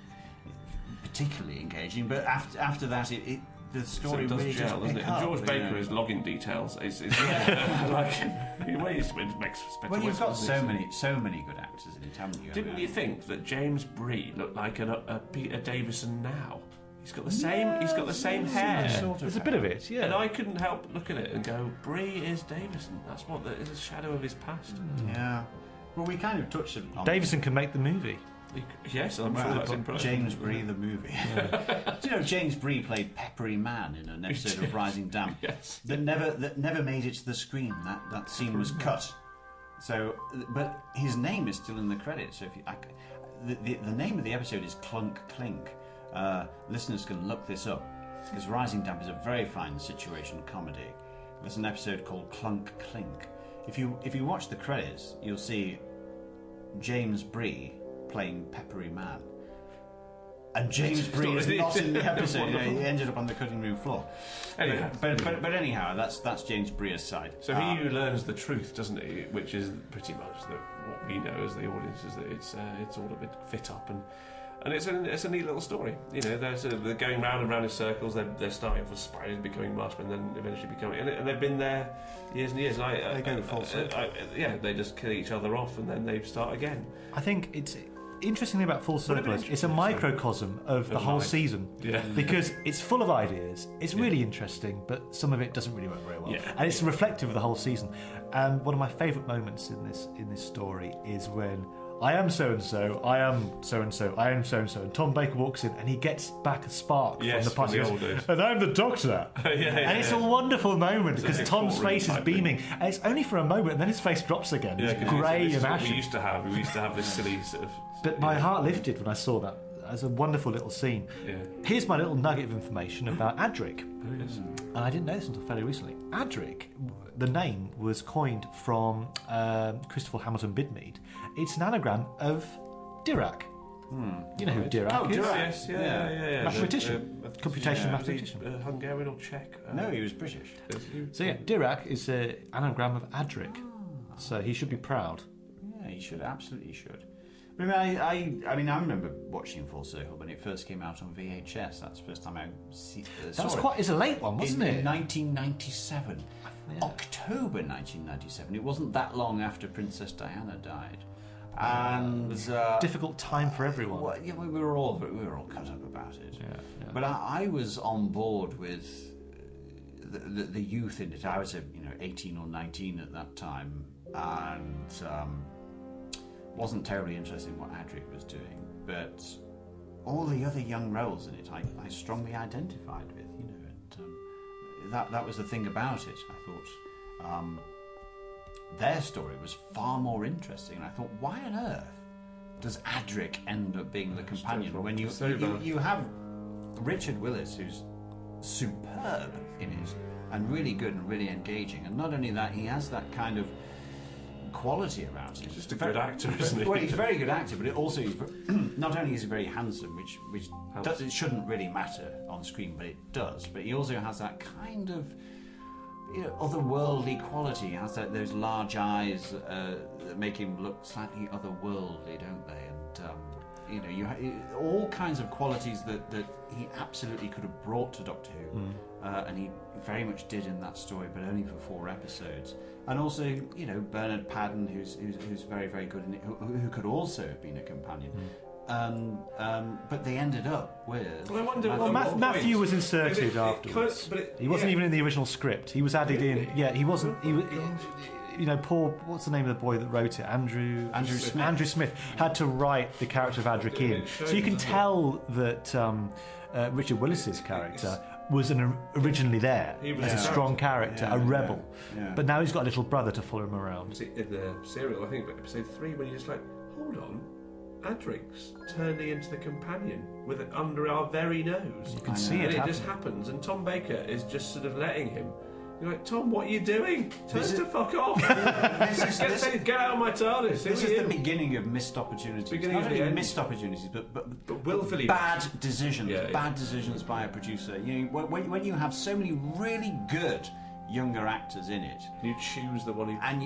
particularly engaging, but after that the story does really gel, doesn't it? And George Baker is login details. It's like ways to make better. Well, you've got so many good actors in it, haven't you? Didn't you think that James Bree looked like a Peter Davison now? He's got the same. He's got the same hair. There's a bit of it, yeah. And I couldn't help looking at it and go, Bree is Davison. That's what is a shadow of his past. Yeah. Well, we kind of touched on Davison can make the movie. Yes, I'm sure that's in progress. James Bree, the movie. Do you know James Bree played Peppery Man in an episode of Rising Damp? Yes. That never made it to the screen. That scene was cut. So, but his name is still in the credits. So the name of the episode is Clunk Clink. Listeners can look this up because Rising Damp is a very fine situation comedy. There's an episode called Clunk Clink. If you watch the credits, you'll see James Bree playing Peppery Man. And James Bree is not in the episode. He ended up on the cutting room floor. Anyhow. But anyhow, that's James Bree's side. So he learns the truth, doesn't he? Which is pretty much what we know as the audience is that it's all a bit fit up and it's a neat little story. You know, they're going round and round in circles. They're starting off as spiders, becoming marshmen, then eventually becoming, and they've been there years and years. They go full circle. They just kill each other off and then they start again. I think interesting thing about Full Circle is it's a microcosm of the whole season. Yeah. Because it's full of ideas. It's really interesting, but some of it doesn't really work very well. Yeah. And it's reflective of the whole season. And one of my favourite moments in this story is when I am so-and-so, I am so-and-so, I am so-and-so, and Tom Baker walks in and he gets back a spark from the party. And I'm the Doctor. And it's a wonderful moment because Tom's face is beaming. And it's only for a moment, and then his face drops again. It's grey and ashy. We used to have this silly sort of... But my heart lifted when I saw that. It's a wonderful little scene. Yeah. Here's my little nugget of information about Adric. Oh, yes. And I didn't know this until fairly recently. Adric, the name was coined from Christopher Hamilton Bidmead. It's an anagram of Dirac. You know who Dirac is? Dirac. Yes, yeah. Mathematician. Computational mathematician. Hungarian or Czech? No, he was British. So yeah, Dirac is an anagram of Adric. So he should be proud. Yeah, he should. Absolutely should. But I remember watching Full Circle when it first came out on VHS. That's the first time I saw it. That was quite... It's a late one, wasn't it? In 1997. Yeah. October 1997. It wasn't that long after Princess Diana died. And it was a difficult time for everyone. Well, yeah, we were all cut up about it. Yeah. But I was on board with the youth in it. I was 18 or 19 at that time, and wasn't terribly interested in what Adric was doing. But all the other young roles in it, I strongly identified with. And that was the thing about it. I thought. Their story was far more interesting, and I thought, why on earth does Adric end up being the companion when you have Richard Willis, who's superb in it and really good and really engaging, and not only that, he has that kind of quality about him. He's just a good actor, isn't he? Well, he's a very good actor, but not only is he very handsome, which it shouldn't really matter on screen, but it does. But he also has that kind of otherworldly quality. He has those large eyes that make him look slightly otherworldly, don't they? And you all kinds of qualities that he absolutely could have brought to Doctor Who, and he very much did in that story, but only for 4 episodes. And also, Bernard Padden, who's very, very good in it, who could also have been a companion. But they ended up with... Well, I wonder... Matthew was inserted afterwards. He wasn't even in the original script. He was added in... Yeah, he wasn't... poor... What's the name of the boy that wrote it? Andrew Smith. Andrew Smith had to write the character of Adric in. So you can tell that Richard Willis's character was originally there as a strong character, a rebel. Yeah. But now he's got a little brother to follow him around. In the serial, I think episode 3, when you're just like, hold on, Adric's turning into the companion with it under our very nose. You can see it. And it just happens, and Tom Baker is just sort of letting him. You're like, Tom, what are you doing? Tell us to fuck off. Get out of my TARDIS. This is the beginning of missed opportunities. Not only missed opportunities, but willfully bad decisions. Bad decisions by a producer. When you have so many really good younger actors in it, you choose the one who... And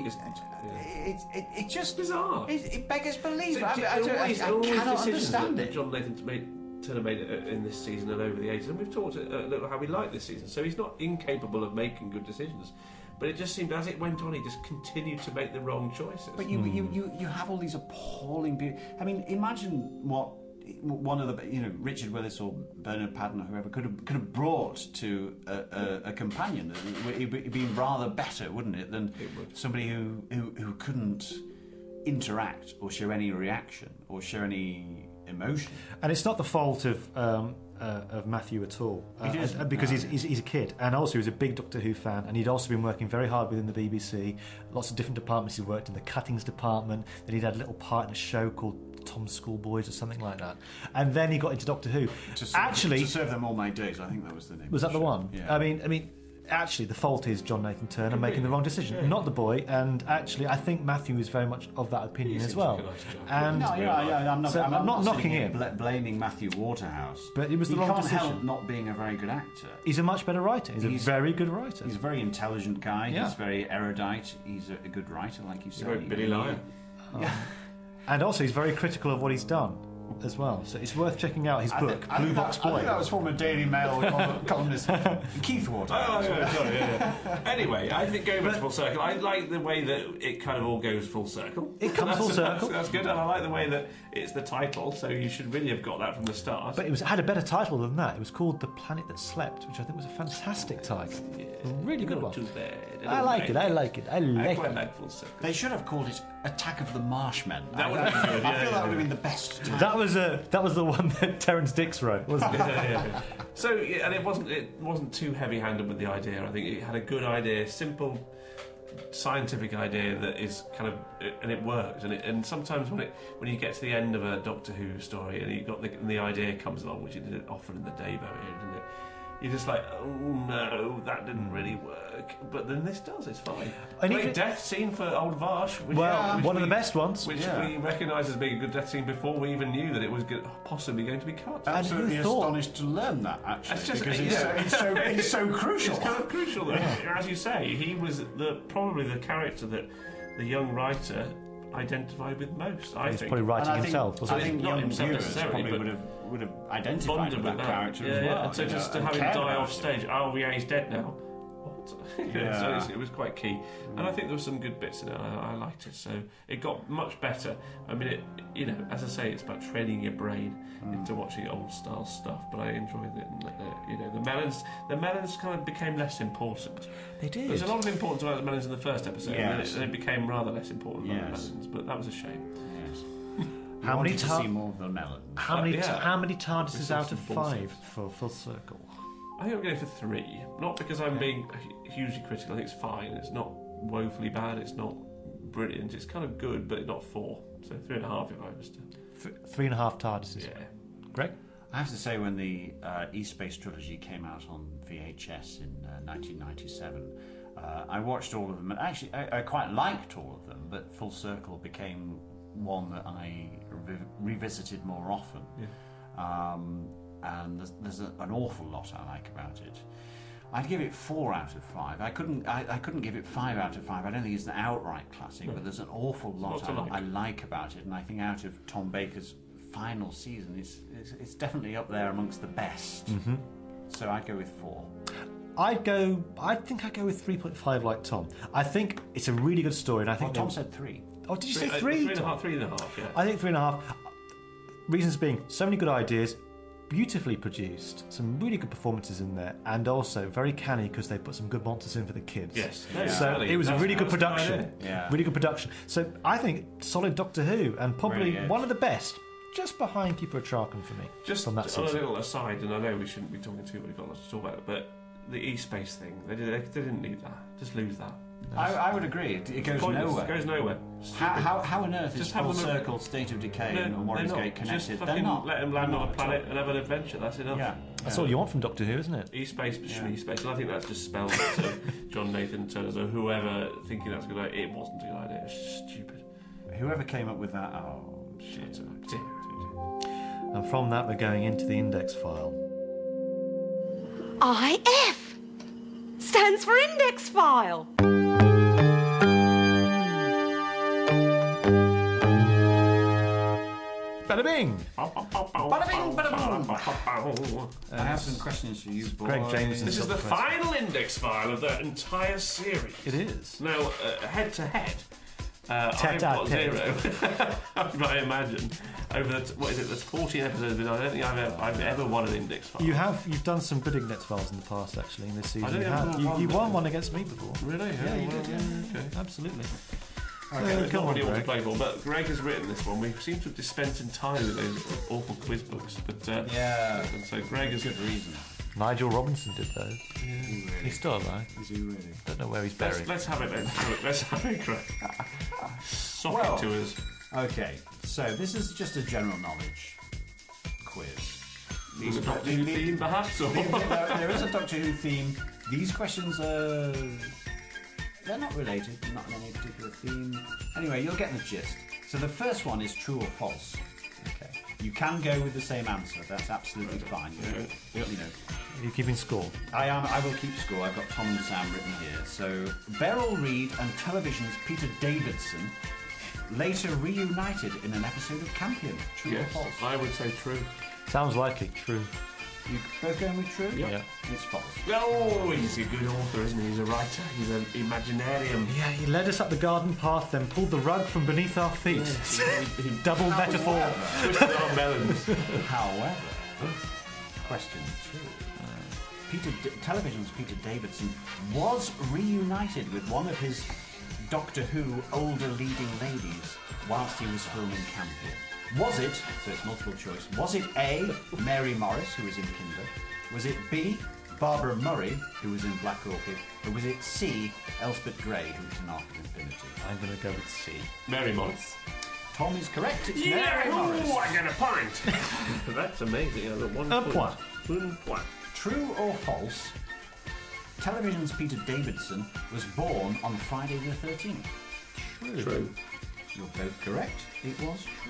it's just bizarre. It beggars belief. I cannot understand it. John Nathan Turner made it in this season and over the 80s, and we've talked a little how we like this season. So he's not incapable of making good decisions, but it just seemed as it went on, he just continued to make the wrong choices. But you have all these appalling. I mean, imagine what one of the Richard Willis or Bernard Padden or whoever could have brought to a companion. It'd be rather better, wouldn't it, than somebody who couldn't interact or show any reaction or show any emotion. And it's not the fault of Matthew at all, because he's a kid, and also he was a big Doctor Who fan, and he'd also been working very hard within the BBC. Lots of different departments. He worked in the cuttings department, then he'd had a little part in a show called Tom's Schoolboys or something like that, and then he got into Doctor Who. To serve them all my days, I think that was the name. Was that the one? Yeah. I mean, actually, the fault is John Nathan Turner making the wrong decision, not the boy. And actually, I think Matthew is very much of that opinion as well. I'm not knocking him, blaming Matthew Waterhouse, but it was the wrong decision. He can't help not being a very good actor. He's a much better writer. He's a very good writer. He's a very intelligent guy. Yeah. He's very erudite. He's a good writer, like you said. Billy Liar. And also, he's very critical of what he's done. as well. So it's worth checking out his book, I Blue think Box Boy. I think that was former Daily Mail columnist Keith Water. Oh, yeah, sorry, yeah. Anyway, I think going back to full circle, I like the way that it kind of all goes full circle. It comes full circle. That's good, and I like the way that it's the title, so you should really have got that from the start. But it had a better title than that. It was called The Planet That Slept, which I think was a fantastic title. A really good one. Too bad. I like it. I quite like full circle. They should have called it Attack of the Marshmen. That would have been good. I feel that would have been the best. That was the one that Terence Dix wrote, wasn't it? Yeah. So, yeah, and it wasn't too heavy-handed with the idea. I think it had a good idea, simple, scientific idea that is kind of, and it works. And sometimes when you get to the end of a Doctor Who story and you got the idea comes along, which it did often in the Davo era, didn't it? You're just like, oh no, that didn't really work. But then this does, it's fine. Great death scene for old Vash. Which one of the best ones. Which we recognised as being a good death scene before we even knew that it was possibly going to be cut. Absolutely astonished to learn that, actually. Because it's so crucial. It's kind of crucial, though. As you say, he was probably the character that the young writer identified with most, I think. He's probably writing himself. I think young viewers probably would have identified with that character as well. And so just to have him die off stage, oh yeah, he's dead now. What? So it was quite key. And I think there were some good bits in it. I liked it. So it got much better. I mean, as I say, it's about training your brain into watching old style stuff. But I enjoyed it. And, the melons kind of became less important. They did. There's a lot of importance about the melons in the first episode. Yes. And it became rather less important than the melons. But that was a shame. Yes. How many to see more of the melons? How many TARDISes out of 5 for Full Circle? I think I'm going for 3. Not because I'm being hugely critical. I think it's fine. It's not woefully bad. It's not brilliant. It's kind of good, but not 4. So 3.5 if I was to. 3.5 TARDISes. Yeah. Greg? I have to say, when the E-Space trilogy came out on VHS in 1997, I watched all of them. And actually, I quite liked all of them, but Full Circle became one that I revisited more often. Yeah. And there's an awful lot I like about it. I'd give it 4 out of 5. I couldn't give it 5 out of 5. I don't think it's an outright classic, but there's an awful lot I like about it, and I think out of Tom Baker's final season, it's definitely up there amongst the best. Mm-hmm. So I'd go with 4. I think I'd go with 3.5 like Tom. I think it's a really good story, and I think Tom said 3. Oh, did you say 3? 3.5, yeah. I think 3.5. Reasons being, so many good ideas, beautifully produced, some really good performances in there, and also very canny because they put some good monsters in for the kids. Yes. So it was a really good production. Yeah. Really good production. So I think solid Doctor Who, and probably one of the best, just behind Keeper of Traken for me. Just from that on season. a little aside, and I know we shouldn't be talking too much, we've got lots to talk about, but the E-Space thing, they didn't need that. Just lose that. I would agree. It goes nowhere. It goes nowhere. How on earth is Full Circle, State of Decay, and Warriors Gate connected? They're not. Let them land on a planet and have an adventure. That's enough. Yeah. That's all you want from Doctor Who, isn't it? E-Space, E-Space, and I think that's just spelled to John Nathan Turner, or whoever thinking that's a good idea. It wasn't a good idea. It's just stupid. Whoever came up with that, shit. And from that, we're going into the index file. IF stands for index file. Bada bing! Bada bing, bada boom! I have some questions for you, boys. Greg Jameson. This is the final index file of the entire series. It is. Now, head to head, I've got 0. I imagine. Over there's 14 episodes, but I don't think I've ever won an index file. You've done some good index files in the past, actually, in this season. You won one against me before. Really? Yeah, you did. Yeah. Okay. Absolutely. Okay, there's not really all to play for, but Greg has written this one. We seem to have dispensed entirely with those awful quiz books, but and so Greg has good reason. Nigel Robinson did those. Yeah. Really? He's still alive. Is he really? Don't know where he's buried. Let's have it then. Let's have it, Greg. Sock it to us. Okay, so this is just a general knowledge quiz. These Doctor Who theme, perhaps? Or? There is a Doctor Who theme. These questions are... They're not related, not on any particular theme. Anyway, you'll get the gist. So the first one is true or false. Okay. You can go with the same answer. That's absolutely fine. You know. Are you keeping score? I am. I will keep score. I've got Tom and Sam written here. So Beryl Reid and television's Peter Davidson later reunited in an episode of Campion. True or false? I would say true. Sounds likely. True. You both going with true? Yeah. It's false. Oh, he's a good author, isn't he? He's a writer. He's an Imaginarium. Yeah, he led us up the garden path, then pulled the rug from beneath our feet. He Double metaphor. twisted our melons. However, question 2. Television's Peter Davidson was reunited with one of his Doctor Who older leading ladies whilst he was filming Campion. Was it, so it's multiple choice, was it A, Mary Morris, who was in Kinder? Was it B, Barbara Murray, who was in Black Orchid? Or was it C, Elspeth Gray, who was in Arc of Infinity? I'm going to go with C. Mary Morris. Tom is correct. It's Mary Morris. Oh, I get a point. That's amazing. I got 1 point. point. 1 point. True or false? Television's Peter Davidson was born on Friday the 13th. True. You're both correct. It was true.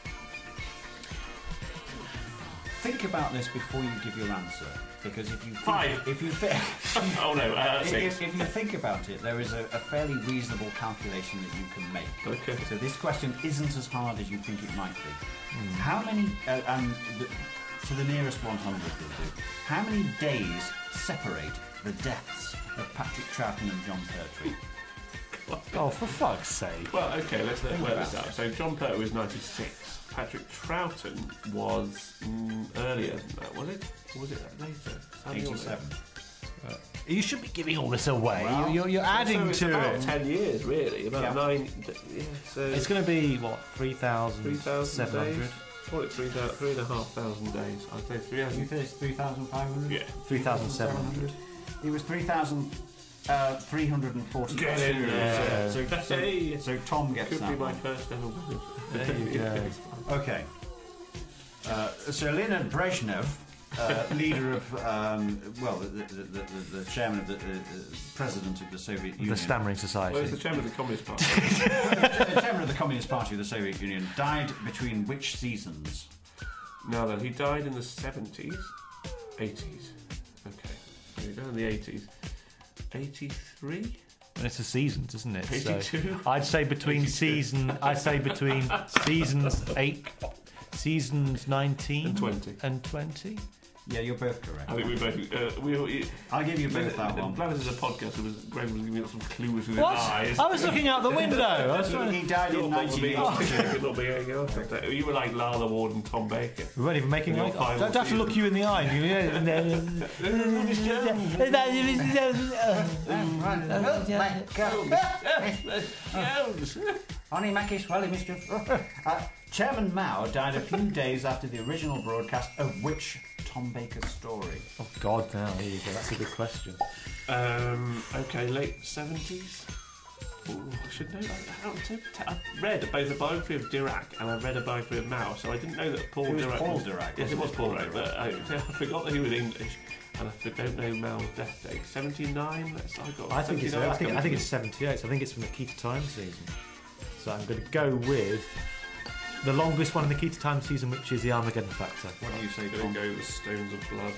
Think about this before you give your answer, because if you think, 5. if you think, Oh no, 6. if you think about it, there is a fairly reasonable calculation that you can make. Okay. So this question isn't as hard as you think it might be. How many? To the nearest 100 will do. How many days separate the deaths of Patrick Troughton and John Pertwee? Oh, for fuck's sake. Well, okay, let's work this about out. So John Pertwee was 96. Patrick Troughton was earlier than that, was it? Or was it later? 87. You should be giving all this away. Well, you're adding so it's to about it. 10 years, really. About 9. Yeah, so It's going to be, what, 3,700? days? Call it 3,500 days. I'd say 3,000. You finished 3,500? Yeah. 3,700. It was 3,340. Get in there. So Tom gets Could that be my one. first ever win. There you go. Okay. So Leonid Brezhnev, leader of, the chairman of the president of the Soviet Union. The Stammering Society. Well, it's the chairman of the Communist Party. The chairman of the Communist Party of the Soviet Union died between which seasons? No, he died in the 70s. 80s. Okay. So he died in the 80s. 83? And it's the seasons, isn't it? 82? So I'd say between seasons 8, seasons 19 and 20. Yeah, you're both correct. I think we both. I'll give you both that one. Glad this is a podcast. Greg was giving me some clues with his What? eyes. I was looking out the window. I was trying He died in 1982. You were like Lala Ward and Tom Baker. We weren't even making eye contact. I'd have to look you in the eye. Honey Mackie Swelly Mischief. Chairman Mao died a few days after the original broadcast of which Tom Baker story? Oh God, now here you go. That's a good question. Okay, late 70s. Ooh, I should know that. I read both a biography of Dirac and I read a biography of Mao, so I didn't know that Paul Dirac. Paul Dirac. Yes, it was Paul Dirac, but I forgot that he was English, and I don't know Mao's death date. 79. I think it's 78. So I think it's from the Key to Time season. So I'm going to go with the longest one in the Key to Time season, which is the Armageddon Factor. What do you say? Going to go with Stones of Blood.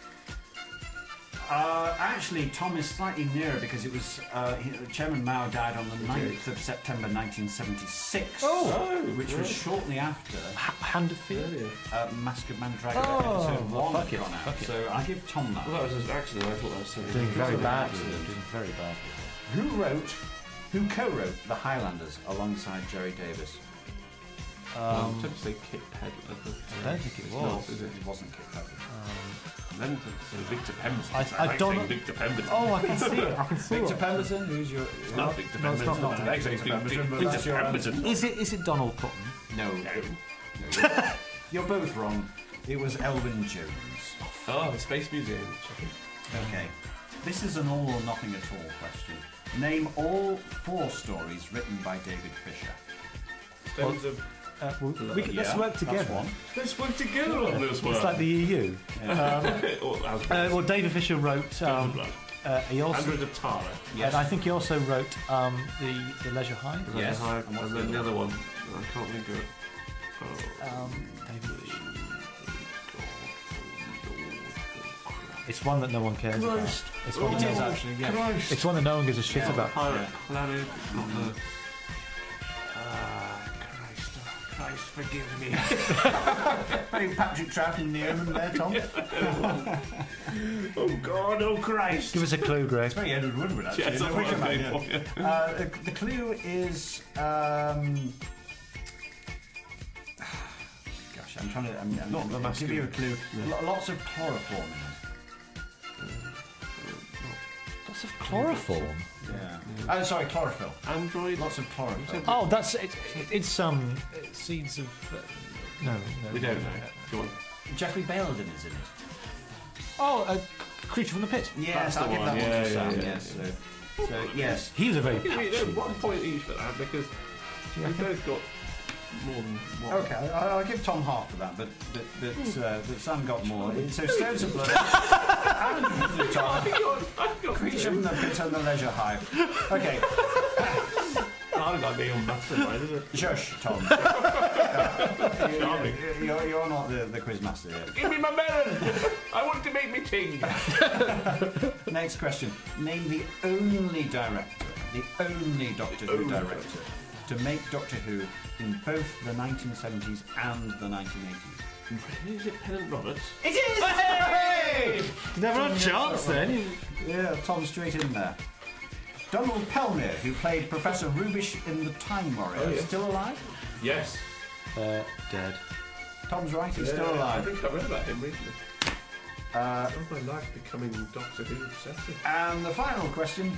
Actually, Tom is slightly nearer because it was Chairman Mao died on the 9th of September 1976. Which was shortly after Hand of Fear, Mask of Mandragora episode 1 had gone out. So I give Tom that. Well, that was an accident. I thought that was something. Doing very badly. Who co-wrote The Highlanders alongside Jerry Davis? I'm tempted to say Kit Pedler. I don't think it was. It wasn't Kit Pedler. Then to say Victor Pemberton. I don't. Victor Pemberton. Oh, I can see it. Victor Pemberton. Who's your? It's not Victor No, it's Pemberton. not. Victor Pemberton. Is it Donald Cotton? No. You're both wrong. It was Elvin Jones. Oh, the Space Museum. Okay. This is an all or nothing at all question. Name all 4 stories written by David Fisher. Stones of... let's work together. Let's work together on this one. It's like the EU. Well, David Fisher wrote. He also. Andrew de Tara. Yes. And I think he also wrote the Leisure Hive. Yes. And then the other one. I can't think of it. David Fisher. It's one that no one cares about. It's one that it's one that no one gives a shit about. Pirate Planet. Forgive me. Very Patrick Troughton Newman there, Tom. Oh God, oh Christ. Give us a clue, Greg. It's very Edward Woodward, actually. Yes, The Wicker Man, okay, yeah. The clue is... gosh, I'm trying to... I'm Not the I'll give you a clue. Yeah. Lots of chloroform in it. Lots of chloroform? Yeah. Oh, sorry, chlorophyll. Android? Lots of chlorophyll. Oh, that's... It's some... seeds of... no. We don't know. Go on. Jeffrey Baildon is in it. Oh, a Creature from the Pit. Yes, I'll give that one to Sam, yes. So, yes. He was a very Give me patchy... 1 point each for that, because we both got more than one. Okay, I'll give Tom half for that, but Sam got more. So Stones of Blood and Tom. Creature from the Pit and the Leisure Hive. Okay. I've got being mastermind, is it? Shush, Tom. You're not the quiz master yet. Give me my melon! I want to make me ting! Next question. Name the only director, the only Doctor Who director, to make Doctor Who in both the 1970s and the 1980s. Is it Pennant Roberts? It is! Hey! Never had a chance then. Yeah, Tom straight in there. Donald Pelmer, who played Professor Rubish in The Time Warrior, still alive? Yes. Dead. Tom's right, he's still I alive. think I read about him recently. My life becoming Doctor Who obsessive. And the final question.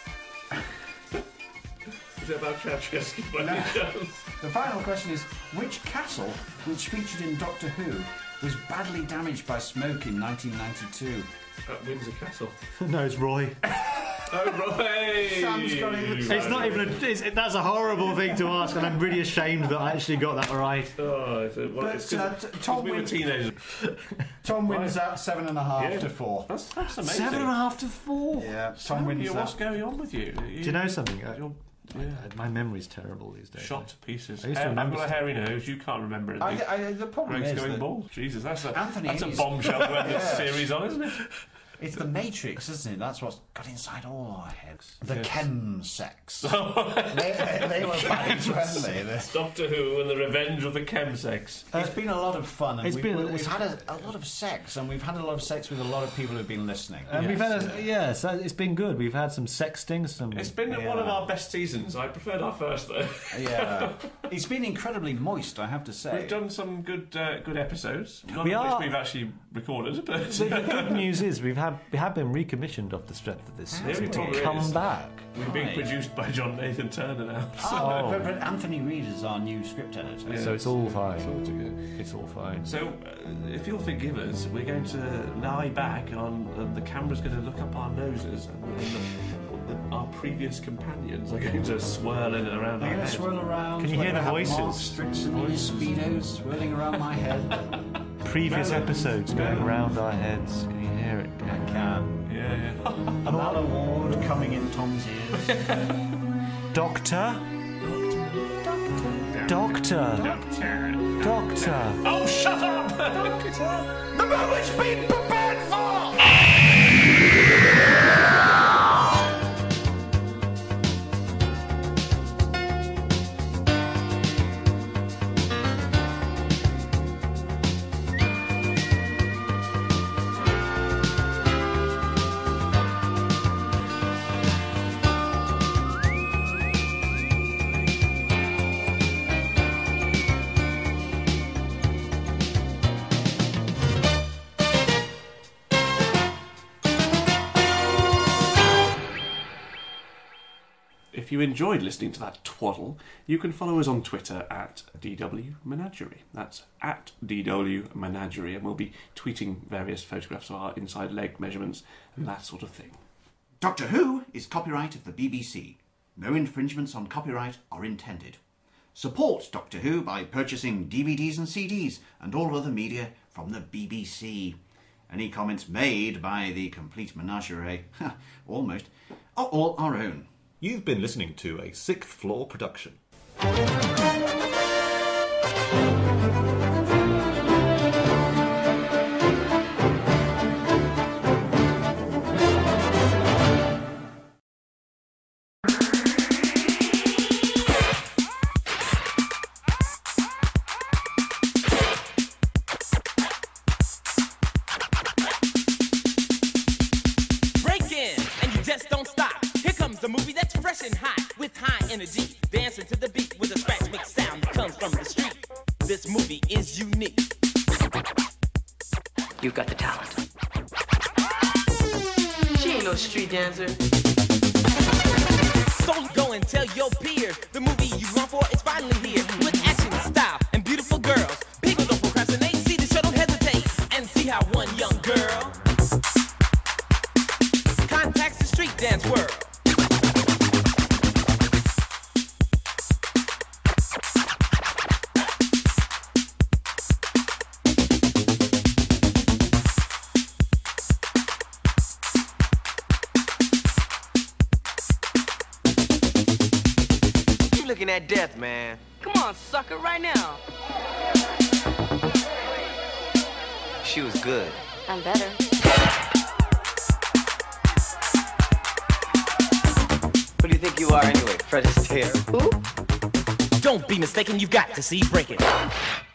Is it about Ceausescu by any chance? The final question is, which castle, which featured in Doctor Who, was badly damaged by smoke in 1992? At Windsor Castle. No, it's Roy. Oh, Roy! Sam's got it. It's not even that's a horrible thing to ask, and I'm really ashamed that I actually got that right. Oh, Tom we were wins. teenagers. Tom wins that 7.5 to 4. That's amazing. 7.5 to 4. Yeah, Tom wins What's that. going on with you? Do you know something? My memory's terrible these days. Shot to pieces. I used to I've remember got a stuff. hairy nose. You can't remember anything. The problem Greg's is going that bald. Jesus, that's a Anthony is- bombshell to end this Yes. series on, isn't it? It's the Matrix, isn't it? That's what's got inside all our heads. The Yes. chemsex. they were bags, weren't they? Doctor Who and the Revenge of the Chemsex. It's been a lot of fun, and It's been- we've had a lot of sex, and we've had a lot of sex with a lot of people who've been listening. And we've had it's been good. We've had some sexting, some. It's been one of our best seasons. I preferred our first, though. Yeah, it's been incredibly moist, I have to say. We've done some good episodes. None We of are- which we've actually recorded, but The good news is we have been recommissioned off the strength of this. The only to problem come is- back. we're being produced by John Nathan Turner now. But Anthony Reid is our new script editor. So it's all fine. It's all fine. So, if you'll forgive us, we're going to lie back and the camera's going to look up our noses, and our previous companions are going to swirl in and around our I'm going to heads. swirl around. Can you hear the Mark voices? Strickson in his speedos swirling around my head. Previous episodes going round our heads. Can you hear it? I can. Yeah. A Mal Award coming in Tom's ears. Doctor? Doctor? Doctor? Oh, shut up! Doctor! The moment's been prepared for! If you enjoyed listening to that twaddle, you can follow us on Twitter at DW Menagerie. That's at DW Menagerie, and we'll be tweeting various photographs of our inside leg measurements and that sort of thing. Doctor Who is copyright of the BBC. No infringements on copyright are intended. Support Doctor Who by purchasing DVDs and CDs and all other media from the BBC. Any comments made by the complete menagerie, almost, are all our own. You've been listening to a Sixth Floor production. energy, dancing to the beat with a scratch mix sound that comes from the street. This movie is unique. You've got the talent. She ain't no street dancer. So go and tell your peers the movie you run for is finally here. With action, style, and beautiful girls. People don't procrastinate, see the show, don't hesitate. And see how one young girl contacts the street dance world. Looking at death, man. Come on, sucker, right now. She was good. I'm better. Who do you think you are anyway, Fred Astaire? Who? Don't be mistaken, you've got to see Break It.